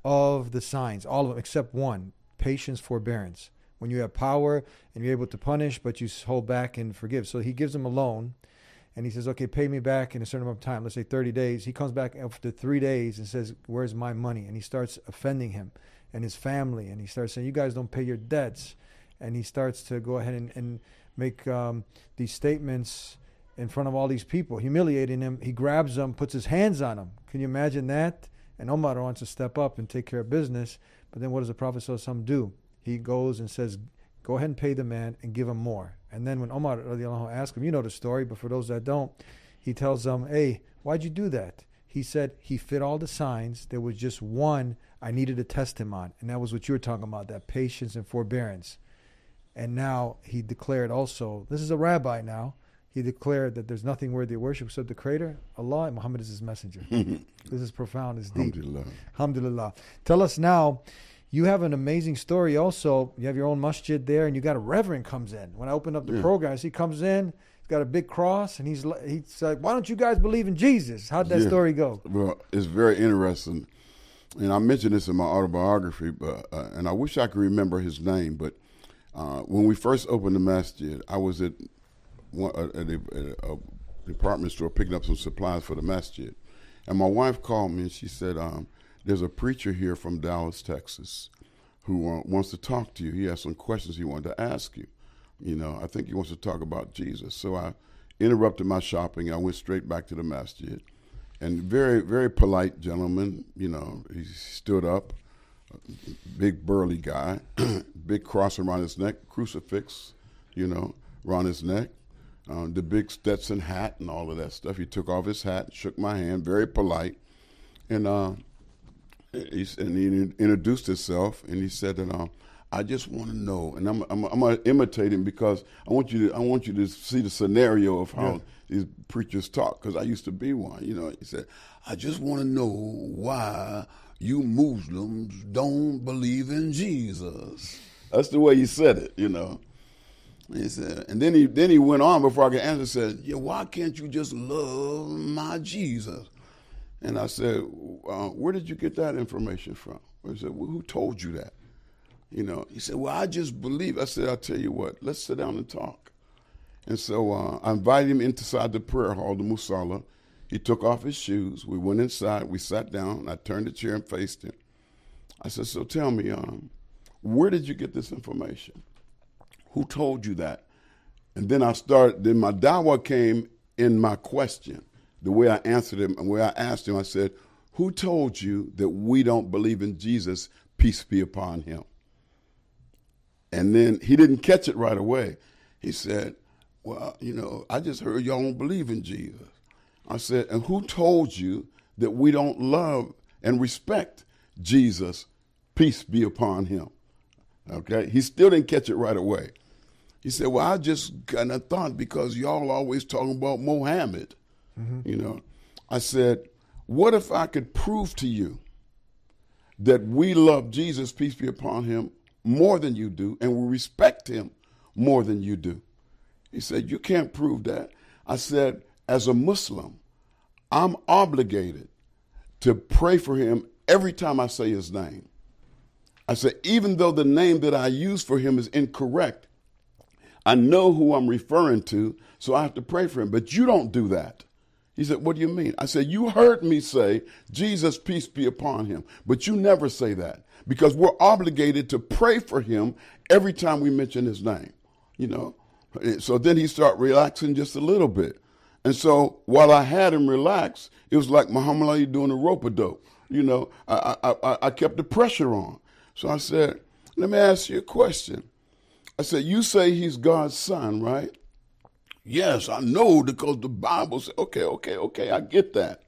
of the signs, all of them, except one, patience, forbearance. When you have power and you're able to punish, but you hold back and forgive. So he gives them a loan. And he says, okay, pay me back in a certain amount of time, let's say thirty days. He comes back after three days and says, where's my money? And he starts offending him and his family. And he starts saying, you guys don't pay your debts. And he starts to go ahead and, and make um, these statements in front of all these people, humiliating him. He grabs them, puts his hands on them. Can you imagine that? And Omar wants to step up and take care of business. But then what does the Prophet ﷺ do? He goes and says, go ahead and pay the man and give him more. And then when Omar radiallahu anhu asked him, you know the story, but for those that don't, he tells them, hey, why'd you do that? He said he fit all the signs. There was just one I needed to test him on. And that was what you were talking about, that patience and forbearance. And now he declared also, this is a rabbi now, he declared that there's nothing worthy of worship except the Creator, Allah, and Muhammad is his messenger. This is profound, it's deep. Alhamdulillah. Alhamdulillah. Tell us now, you have an amazing story also. You have your own masjid there, and you got a reverend comes in. When I opened up the yeah. program, he comes in, he's got a big cross, and he's he's like, why don't you guys believe in Jesus? How'd that yeah. story go? Well, it's very interesting. And I mentioned this in my autobiography, but uh, and I wish I could remember his name. But uh, when we first opened the masjid, I was at, one, uh, at, a, at a department store picking up some supplies for the masjid. And my wife called me, and she said, um, there's a preacher here from Dallas, Texas, who uh, wants to talk to you. He has some questions he wanted to ask you. You know, I think he wants to talk about Jesus. So I interrupted my shopping. I went straight back to the masjid. And very, very polite gentleman, you know, he stood up, big burly guy, big cross around his neck, crucifix, you know, around his neck, uh, the big Stetson hat and all of that stuff. He took off his hat, shook my hand, very polite. And, uh, He, and he introduced himself, and he said that um, I just want to know, and I'm, I'm, I'm going to imitate him because I want you to I want you to see the scenario of how yeah. these preachers talk, because I used to be one. You know, he said, I just want to know why you Muslims don't believe in Jesus. That's the way he said it, you know. And he said, and then he then he went on before I could answer. Said, yeah, why can't you just love my Jesus? And I said, uh, where did you get that information from? I said, well, who told you that? You know, he said, well, I just believe. I said, I'll tell you what, let's sit down and talk. And so uh, I invited him inside the prayer hall, the Musalla. He took off his shoes. We went inside. We sat down. I turned the chair and faced him. I said, so tell me, um, where did you get this information? Who told you that? And then I started, then my dawah came in my question. The way I answered him, and the way I asked him, I said, who told you that we don't believe in Jesus, peace be upon him? And then he didn't catch it right away. He said, well, you know, I just heard y'all don't believe in Jesus. I said, and who told you that we don't love and respect Jesus? Peace be upon him. Okay? He still didn't catch it right away. He said, well, I just kind of thought because y'all always talking about Mohammed, mm-hmm. you know. I said, what if I could prove to you that we love Jesus, peace be upon him, more than you do, and we respect him more than you do? He said, you can't prove that. I said, as a Muslim, I'm obligated to pray for him every time I say his name. I said, even though the name that I use for him is incorrect, I know who I'm referring to, so I have to pray for him. But you don't do that. He said, what do you mean? I said, you heard me say, Jesus, peace be upon him. But you never say that because we're obligated to pray for him every time we mention his name, you know. So then he started relaxing just a little bit. And so while I had him relax, it was like Muhammad Ali doing a rope-a-dope. You know, I, I, I, I kept the pressure on. So I said, let me ask you a question. I said, you say he's God's son, right? Yes, I know because the Bible said, okay, okay, okay, I get that.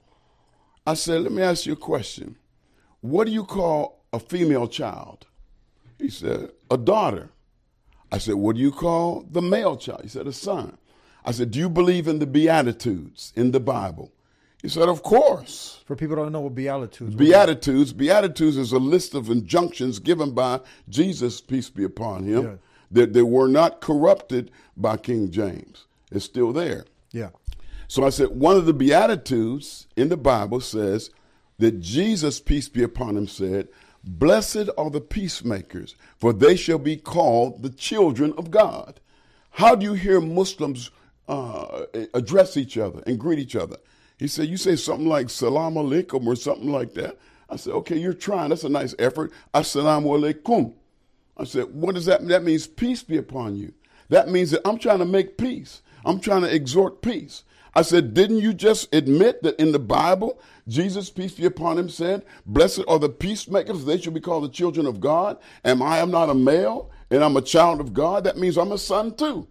I said, let me ask you a question. What do you call a female child? He said, a daughter. I said, what do you call the male child? He said, a son. I said, do you believe in the Beatitudes in the Bible? He said, of course. For people who don't know what Beatitudes Beatitudes. Beatitudes is a list of injunctions given by Jesus, peace be upon him, yeah. that they were not corrupted by King James. It's still there. Yeah. So I said, one of the Beatitudes in the Bible says that Jesus, peace be upon him, said, blessed are the peacemakers, for they shall be called the children of God. How do you hear Muslims uh, address each other and greet each other? He said, you say something like salam alaikum or something like that. I said, okay, you're trying. That's a nice effort. Assalamu alaikum. I said, what does that mean? That means peace be upon you. That means that I'm trying to make peace. I'm trying to exhort peace. I said, didn't you just admit that in the Bible, Jesus, peace be upon him, said, blessed are the peacemakers, they shall be called the children of God. Am I am not a male and I'm a child of God? That means I'm a son too.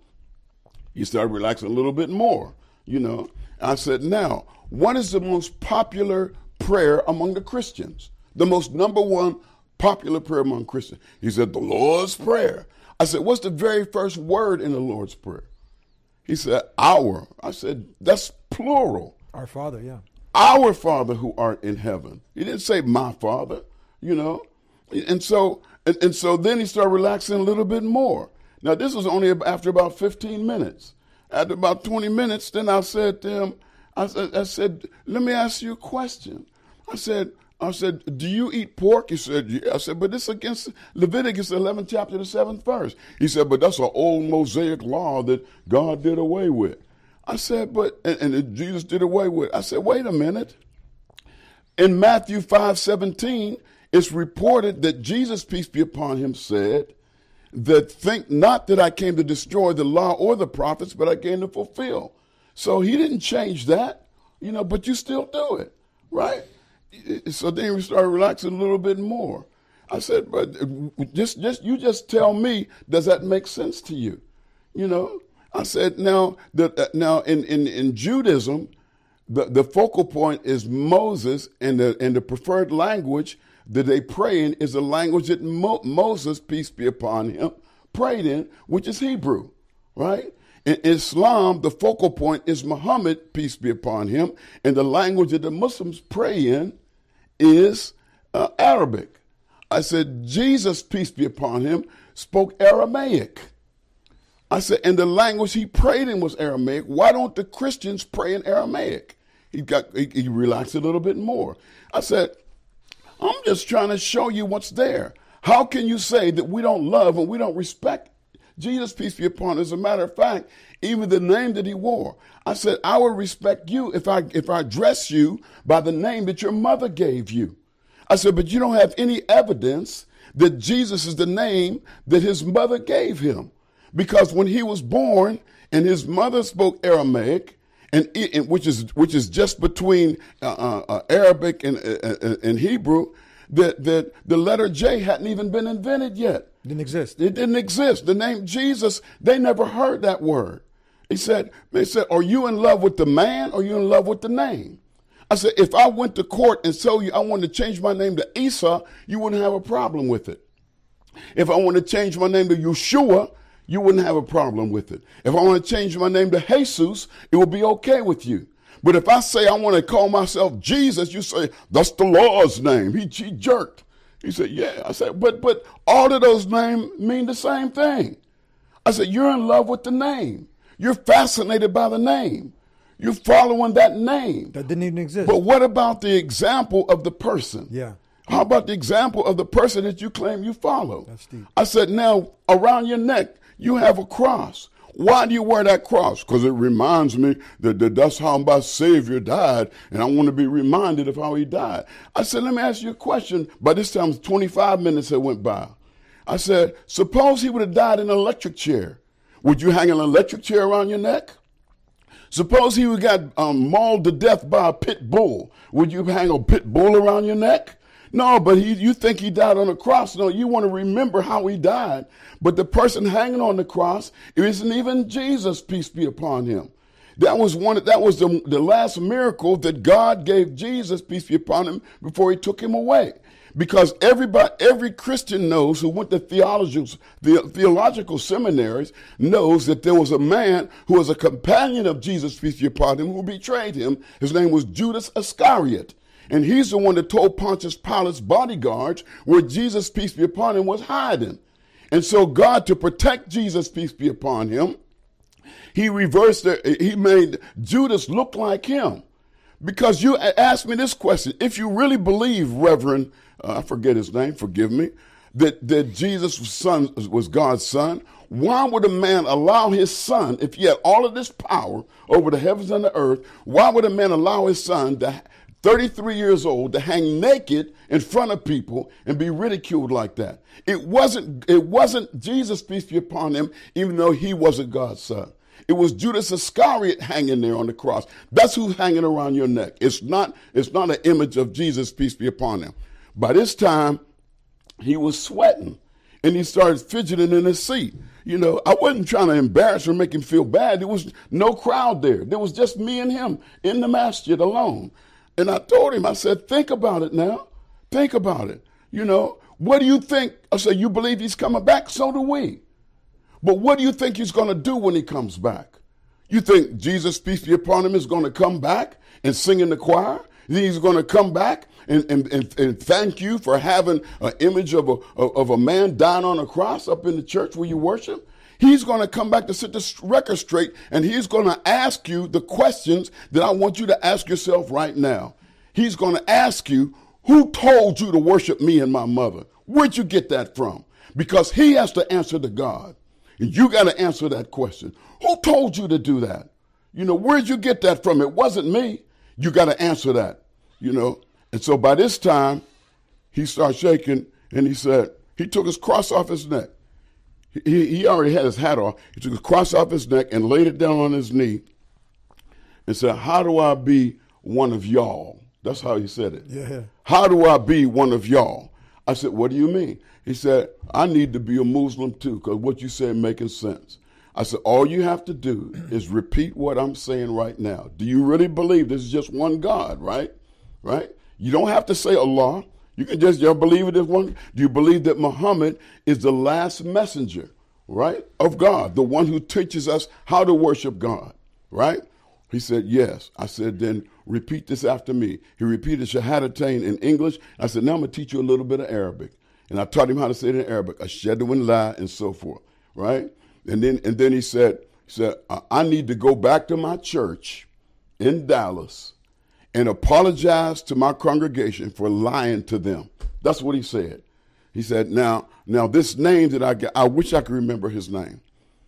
He started relaxing a little bit more, you know. I said, now, what is the most popular prayer among the Christians? The most number one popular prayer among Christians? He said, the Lord's Prayer. I said, what's the very first word in the Lord's Prayer? He said, our. I said, that's plural. Our Father, yeah. Our Father who art in heaven. He didn't say my Father, you know. And so, and, and so then he started relaxing a little bit more. Now, this was only after about fifteen minutes. After about twenty minutes, then I said to him, I said, I said, let me ask you a question. I said, I said, do you eat pork? He said, yeah. I said, but this is against Leviticus eleven, chapter the seventh verse. He said, but that's an old Mosaic law that God did away with. I said, but, and, and Jesus did away with. I said, wait a minute. In Matthew five seventeen, it's reported that Jesus, peace be upon him, said, that think not that I came to destroy the law or the prophets, but I came to fulfill. So he didn't change that, you know, but you still do it, right? So then we started relaxing a little bit more. I said, but just, just you just tell me, does that make sense to you? You know, I said, now, the, now in, in, in Judaism, the, the focal point is Moses, and the, and the preferred language that they pray in is a language that Mo- Moses, peace be upon him, prayed in, which is Hebrew, right? In Islam, the focal point is Muhammad, peace be upon him, and the language that the Muslims pray in is uh, Arabic. I said, Jesus, peace be upon him, spoke Aramaic. I said, and the language he prayed in was Aramaic. Why don't the Christians pray in Aramaic? He got he, he relaxed a little bit more. I said, I'm just trying to show you what's there. How can you say that we don't love and we don't respect Jesus, peace be upon him? As a matter of fact, even the name that he wore. I said, I will respect you if I if I address you by the name that your mother gave you. I said, but you don't have any evidence that Jesus is the name that his mother gave him. Because when he was born and his mother spoke Aramaic, and, and which is which is just between uh, uh, Arabic and, uh, and Hebrew, that, that the letter J hadn't even been invented yet. Didn't exist. It didn't exist. The name Jesus, they never heard that word. He said, they said, are you in love with the man or are you in love with the name? I said, if I went to court and told you I wanted to change my name to Esau, you wouldn't have a problem with it. If I want to change my name to Yeshua, you wouldn't have a problem with it. If I want to change my name to Jesus, it would be okay with you. But if I say I want to call myself Jesus, you say, that's the Lord's name. He, he jerked. He said, yeah. I said, but but all of those names mean the same thing. I said, you're in love with the name. You're fascinated by the name. You're following that name. That didn't even exist. But what about the example of the person? Yeah. How about the example of the person that you claim you follow? That's deep. I said, now, around your neck, you have a cross. Why do you wear that cross? Because it reminds me that, that that's how my Savior died, and I want to be reminded of how he died. I said, let me ask you a question. By this time, twenty-five minutes had went by. I said, suppose he would have died in an electric chair. Would you hang an electric chair around your neck? Suppose he would got um, mauled to death by a pit bull. Would you hang a pit bull around your neck? No, but he, you think he died on the cross. No, you want to remember how he died. But the person hanging on the cross isn't even Jesus, peace be upon him. That was one. That was the, the last miracle that God gave Jesus, peace be upon him, before he took him away. Because everybody, every Christian knows who went to theological, the, theological seminaries knows that there was a man who was a companion of Jesus, peace be upon him, who betrayed him. His name was Judas Iscariot. And he's the one that told Pontius Pilate's bodyguards where Jesus, peace be upon him, was hiding. And so God, to protect Jesus, peace be upon him, he reversed it. He made Judas look like him. Because you asked me this question. If you really believe, Reverend, uh, I forget his name, forgive me, that, that Jesus was, son, was God's son, why would a man allow his son, if he had all of this power over the heavens and the earth, why would a man allow his son to thirty-three years old to hang naked in front of people and be ridiculed like that? It wasn't, it wasn't Jesus, peace be upon him, even though he wasn't God's son. It was Judas Iscariot hanging there on the cross. That's who's hanging around your neck. It's not, it's not an image of Jesus, peace be upon him. By this time, he was sweating and he started fidgeting in his seat. You know, I wasn't trying to embarrass or make him feel bad. There was no crowd there. There was just me and him in the masjid alone. And I told him, I said, think about it now. Think about it. You know, what do you think? I said, you believe he's coming back? So do we. But what do you think he's going to do when he comes back? You think Jesus, peace be upon him, is going to come back and sing in the choir? You think he's going to come back and, and, and, and thank you for having an image of a, of a man dying on a cross up in the church where you worship? He's going to come back to set the record straight, and he's going to ask you the questions that I want you to ask yourself right now. He's going to ask you, who told you to worship me and my mother? Where'd you get that from? Because he has to answer to God. And you got to answer that question. Who told you to do that? You know, where'd you get that from? It wasn't me. You got to answer that, you know. And so by this time, he started shaking, and he said, he took his cross off his neck. He, he already had his hat off. He took his cross off his neck and laid it down on his knee and said, how do I be one of y'all? That's how he said it. Yeah. How do I be one of y'all? I said, what do you mean? He said, I need to be a Muslim too, because what you said making sense. I said, all you have to do is repeat what I'm saying right now. Do you really believe this is just one God, right? Right? You don't have to say Allah. You can just you believe it is one. Do you believe that Muhammad is the last messenger, right, of God, the one who teaches us how to worship God, right? He said, yes. I said, then repeat this after me. He repeated Shahadatain in English. I said, now I'm going to teach you a little bit of Arabic. And I taught him how to say it in Arabic, ashhadu an la, and so forth, right? And then and then he said, he said, I need to go back to my church in Dallas and apologize to my congregation for lying to them. That's what he said. He said, now, now this name that I got, I wish I could remember his name.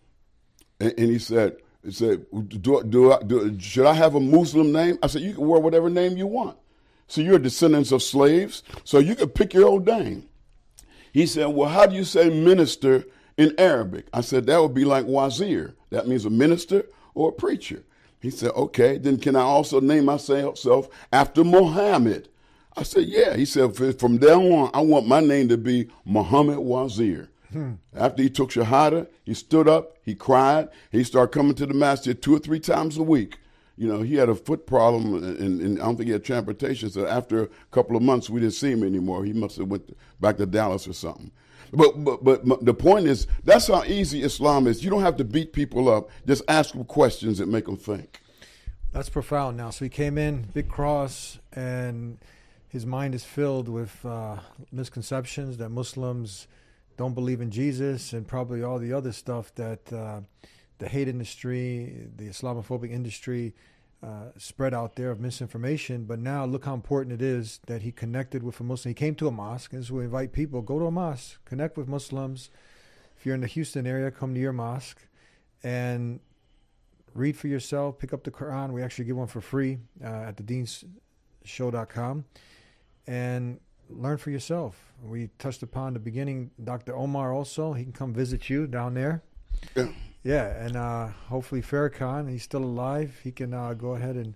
And, and he said, he said, do, do, I, do, should I have a Muslim name? I said, you can wear whatever name you want. So you're descendants of slaves, so you can pick your own name. He said, well, how do you say minister in Arabic? I said, that would be like wazir. That means a minister or a preacher. He said, okay, then can I also name myself after Muhammad? I said, yeah. He said, from then on, I want my name to be Muhammad Wazir. Hmm. After he took Shahada, he stood up, he cried, he started coming to the masjid two or three times a week. You know, he had a foot problem, and, and I don't think he had transportation, so after a couple of months, we didn't see him anymore. He must have went back to Dallas or something. But, but, but the point is, that's how easy Islam is. You don't have to beat people up. Just ask them questions that make them think. That's profound now. So he came in, big cross, and his mind is filled with uh, misconceptions that Muslims don't believe in Jesus and probably all the other stuff that uh, the hate industry, the Islamophobic industry uh, spread out there of misinformation. But now look how important it is that he connected with a Muslim. He came to a mosque, and so we invite people, go to a mosque, connect with Muslims. If you're in the Houston area, come to your mosque and read for yourself, pick up the Quran. We actually give one for free uh, at the deans show dot com, and learn for yourself. We touched upon the beginning, Doctor Omar also. He can come visit you down there. Yeah. Yeah, and uh, hopefully Farrakhan, he's still alive. He can uh, go ahead and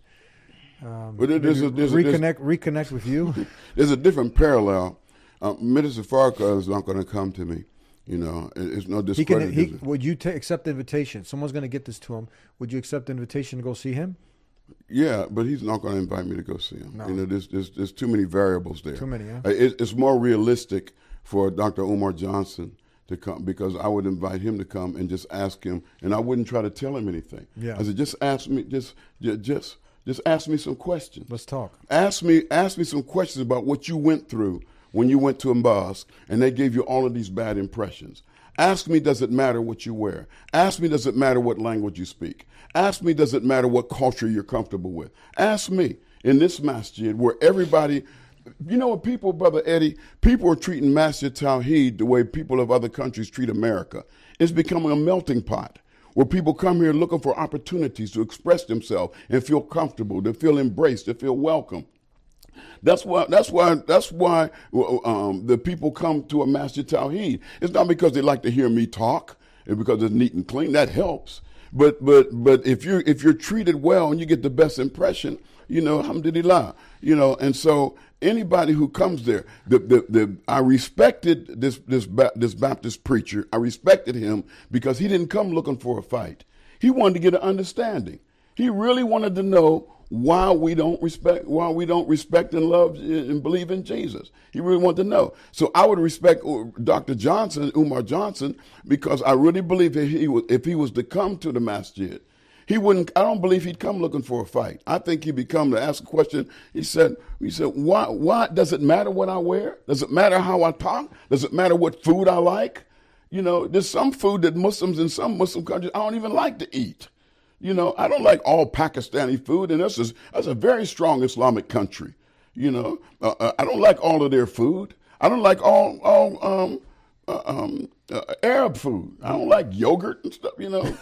um, But there's a, there's a, reconnect there's, reconnect with you. There's a different parallel. Uh, Minister Farrakhan is not going to come to me. You know, it's no discredit. He can, he, would you ta- accept the invitation? Someone's going to get this to him. Would you accept the invitation to go see him? Yeah, but he's not going to invite me to go see him. No. You know, there's, there's there's too many variables there. Too many, huh? It, it's more realistic for Doctor Umar Johnson to come, because I would invite him to come and just ask him, and I wouldn't try to tell him anything. Yeah. I said, just ask me, just just just ask me some questions. Let's talk. Ask me ask me some questions about what you went through when you went to a mosque and they gave you all of these bad impressions. Ask me, does it matter what you wear? Ask me, does it matter what language you speak? Ask me, does it matter what culture you're comfortable with? Ask me in this masjid where everybody, you know what people, Brother Eddie, people are treating Masjid Tawheed the way people of other countries treat America. It's becoming a melting pot where people come here looking for opportunities to express themselves and feel comfortable, to feel embraced, to feel welcome. That's why. That's why. That's why um, the people come to a Masjid Tawheed. It's not because they like to hear me talk, and because it's neat and clean. That helps. But but but if you're if you're treated well and you get the best impression, you know, alhamdulillah, you know. And so anybody who comes there, the the, the I respected this this this Baptist preacher. I respected him because he didn't come looking for a fight. He wanted to get an understanding. He really wanted to know why we don't respect, why we don't respect and love and believe in Jesus. He really wanted to know. So I would respect Doctor Johnson, Umar Johnson, because I really believe that he was, if he was to come to the masjid, he wouldn't. I don't believe he'd come looking for a fight. I think he'd be come to ask a question. He said, he said, why? Why does it matter what I wear? Does it matter how I talk? Does it matter what food I like? You know, there's some food that Muslims in some Muslim countries I don't even like to eat. You know, I don't like all Pakistani food, and this is that's a very strong Islamic country. You know, uh, I don't like all of their food. I don't like all all um, uh, um, uh, Arab food. I don't like yogurt and stuff. You know,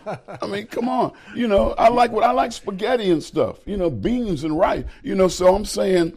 I mean, come on. You know, I like what I like spaghetti and stuff. You know, beans and rice. You know, so I'm saying,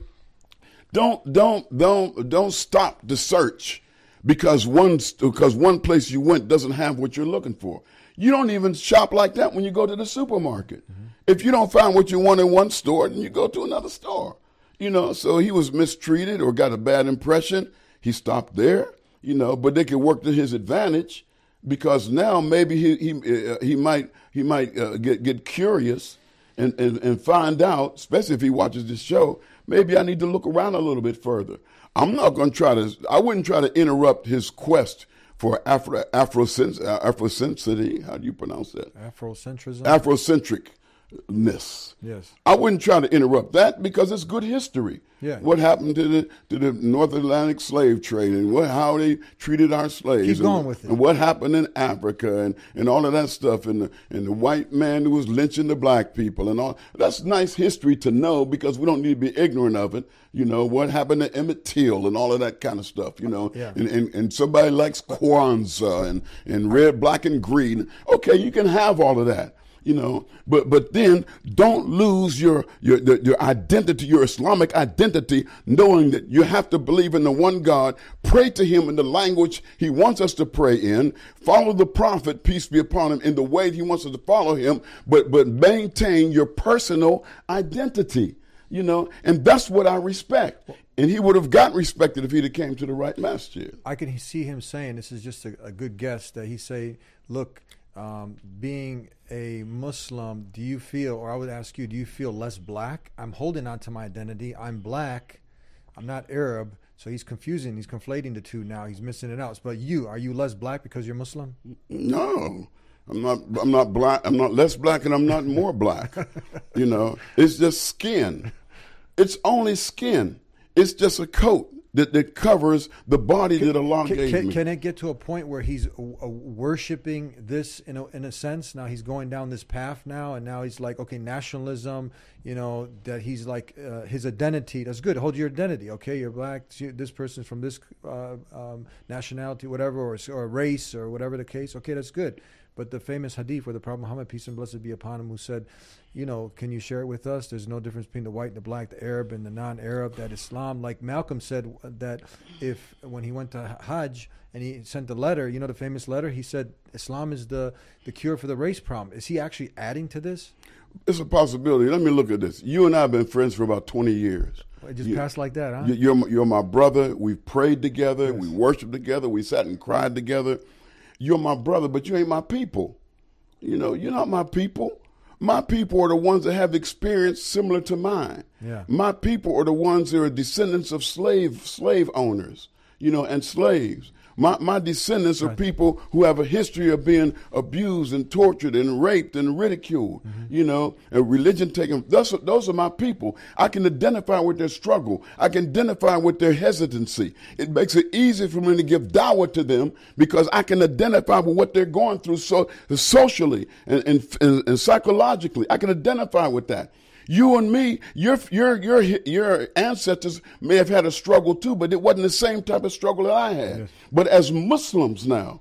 don't don't don't don't stop the search because one because one place you went doesn't have what you're looking for. You don't even shop like that when you go to the supermarket. Mm-hmm. If you don't find what you want in one store, then you go to another store. You know, so he was mistreated or got a bad impression. He stopped there, you know, but they could work to his advantage because now maybe he he uh, he might he might uh, get get curious and, and, and find out, especially if he watches this show, maybe I need to look around a little bit further. I'm not going to try to, I wouldn't try to interrupt his quest for Afro Afrocent uh, Afrocentricity. How do you pronounce that? Afrocentrism. Afrocentricness. Yes. I wouldn't try to interrupt that because it's good history. Yeah. What happened to the to the North Atlantic slave trade and what how they treated our slaves. Keep and, going with it. And what happened in Africa and, and all of that stuff and the and the white man who was lynching the black people and all. That's nice history to know because we don't need to be ignorant of it. You know, what happened to Emmett Till and all of that kind of stuff, you know. Yeah. And, and and somebody likes Kwanzaa and, and red, black, and green. Okay, you can have all of that. You know, but but then don't lose your your your identity, your Islamic identity, knowing that you have to believe in the one God, pray to him in the language he wants us to pray in, follow the prophet, peace be upon him, in the way he wants us to follow him, but but maintain your personal identity. You know, and that's what I respect. And he would have got respected if he'd have came to the right masjid. I can see him saying, this is just a, a good guess, that he say, look, um, being a Muslim, do you feel, or I would ask you, do you feel less black? I'm holding on to my identity. I'm black. I'm not Arab. So he's confusing. He's conflating the two now. He's missing it out. But you, are you less black because you're Muslim? No. I'm not I'm not black. I'm not less black, and I'm not more black. You know, it's just skin. It's only skin. It's just a coat that, that covers the body can, that Allah can, gave can, me. Can it get to a point where he's uh, worshiping this in a, in a sense? Now he's going down this path now, and now he's like, okay, nationalism, you know, that he's like, uh, his identity, that's good. Hold your identity, okay? You're black, this person's from this uh, um, nationality, whatever, or, or race, or whatever the case. Okay, that's good. But the famous hadith where the Prophet Muhammad, peace and blessings be upon him, who said, you know, can you share it with us? There's no difference between the white and the black, the Arab and the non-Arab, that Islam, like Malcolm said, that if, when he went to Hajj and he sent the letter, you know, the famous letter, he said, Islam is the, the cure for the race problem. Is he actually adding to this? It's a possibility. Let me look at this. You and I have been friends for about twenty years. It just you, passed like that, huh? You're, you're my brother. We've prayed together. Yes. We worshiped together. We sat and cried together. You're my brother, but you ain't my people. You know, you're not my people. My people are the ones that have experience similar to mine. Yeah. My people are the ones that are descendants of slave slave owners, you know, and slaves. My my descendants right. are people who have a history of being abused and tortured and raped and ridiculed, mm-hmm. you know, and religion taken. Those, those are my people. I can identify with their struggle. I can identify with their hesitancy. It makes it easy for me to give dawah to them because I can identify with what they're going through so socially and, and, and, and psychologically. I can identify with that. You and me, your your your your ancestors may have had a struggle too, but it wasn't the same type of struggle that I had. Yes. But as Muslims now,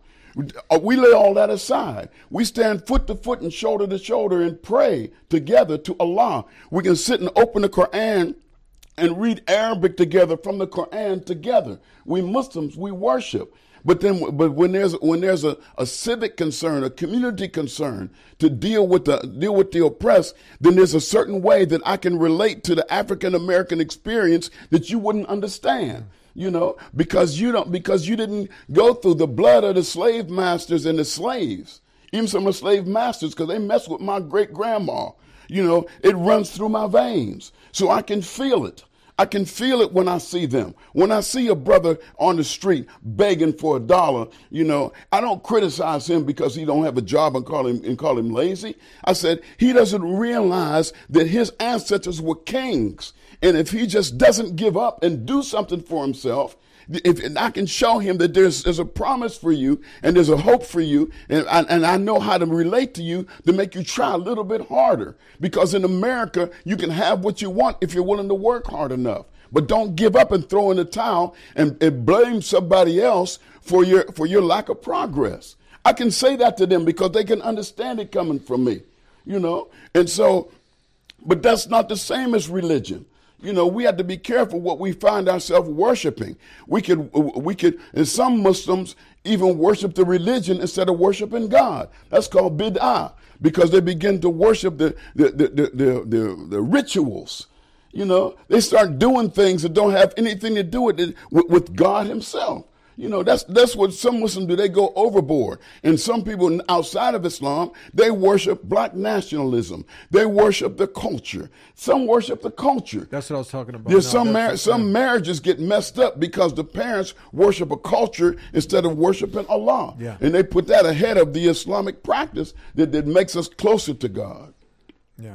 we lay all that aside. We stand foot to foot and shoulder to shoulder and pray together to Allah. We can sit and open the Quran and read Arabic together from the Quran together. We Muslims, we worship. But then, but when there's when there's a, a civic concern, a community concern to deal with the deal with the oppressed, then there's a certain way that I can relate to the African American experience that you wouldn't understand. You know, because you don't because you didn't go through the blood of the slave masters and the slaves, even some of the slave masters, because they mess with my great grandma. You know, it runs through my veins, so I can feel it. I can feel it when I see them. When I see a brother on the street begging for a dollar, you know, I don't criticize him because he don't have a job and call him and call him lazy. I said he doesn't realize that his ancestors were kings, and if he just doesn't give up and do something for himself, if and I can show him that there's there's a promise for you and there's a hope for you, and I, and I know how to relate to you to make you try a little bit harder. Because in America, you can have what you want if you're willing to work hard enough. But don't give up and throw in the towel and, and blame somebody else for your for your lack of progress. I can say that to them because they can understand it coming from me, you know. And so, but that's not the same as religion. You know, we have to be careful what we find ourselves worshiping. We could, we could, and some Muslims even worship the religion instead of worshiping God. That's called bid'ah, because they begin to worship the the the the, the, the, the rituals. You know, they start doing things that don't have anything to do with it, with, with God Himself. You know, that's that's what some Muslims do. They go overboard. And some people outside of Islam, they worship black nationalism. They worship the culture. Some worship the culture. That's what I was talking about. There's no, some mar- some marriages get messed up because the parents worship a culture instead of worshiping Allah. Yeah. And they put that ahead of the Islamic practice that, that makes us closer to God. Yeah.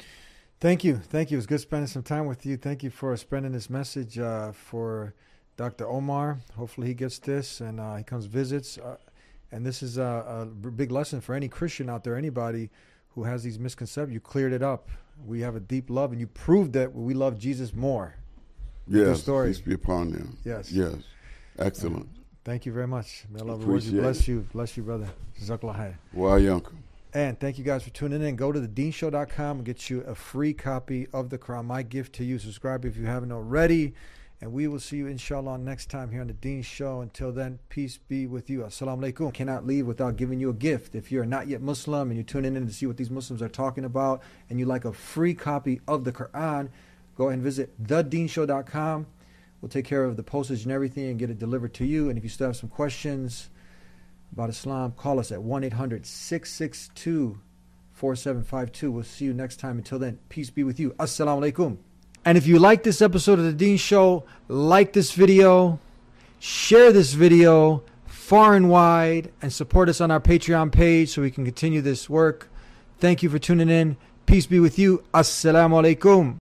Thank you. Thank you. It was good spending some time with you. Thank you for spreading this message uh, for Doctor Omar. Hopefully he gets this and uh, he comes visits. Uh, and this is a, a big lesson for any Christian out there, anybody who has these misconceptions. You cleared it up. We have a deep love, and you proved that we love Jesus more. Yes, story. peace be upon them. Yes. Yes. Excellent. Uh, thank you very much. May Allah Appreciate you. Bless it. you. Bless you, brother. Jazakallah khair. Wa yankum. And thank you guys for tuning in. Go to the dean show dot com and get you a free copy of the Quran. My gift to you. Subscribe if you haven't already. And we will see you, inshallah, next time here on the Dean Show. Until then, peace be with you. Assalamu alaikum. Cannot leave without giving you a gift. If you're not yet Muslim and you're tuning in to see what these Muslims are talking about and you like a free copy of the Quran, go ahead and visit the dean show dot com. We'll take care of the postage and everything and get it delivered to you. And if you still have some questions about Islam, call us at one eight hundred six six two four seven five two. We'll see you next time. Until then, peace be with you. Assalamu alaikum. And if you like this episode of The Deen Show, like this video, share this video far and wide, and support us on our Patreon page so we can continue this work. Thank you for tuning in. Peace be with you. Assalamu alaikum.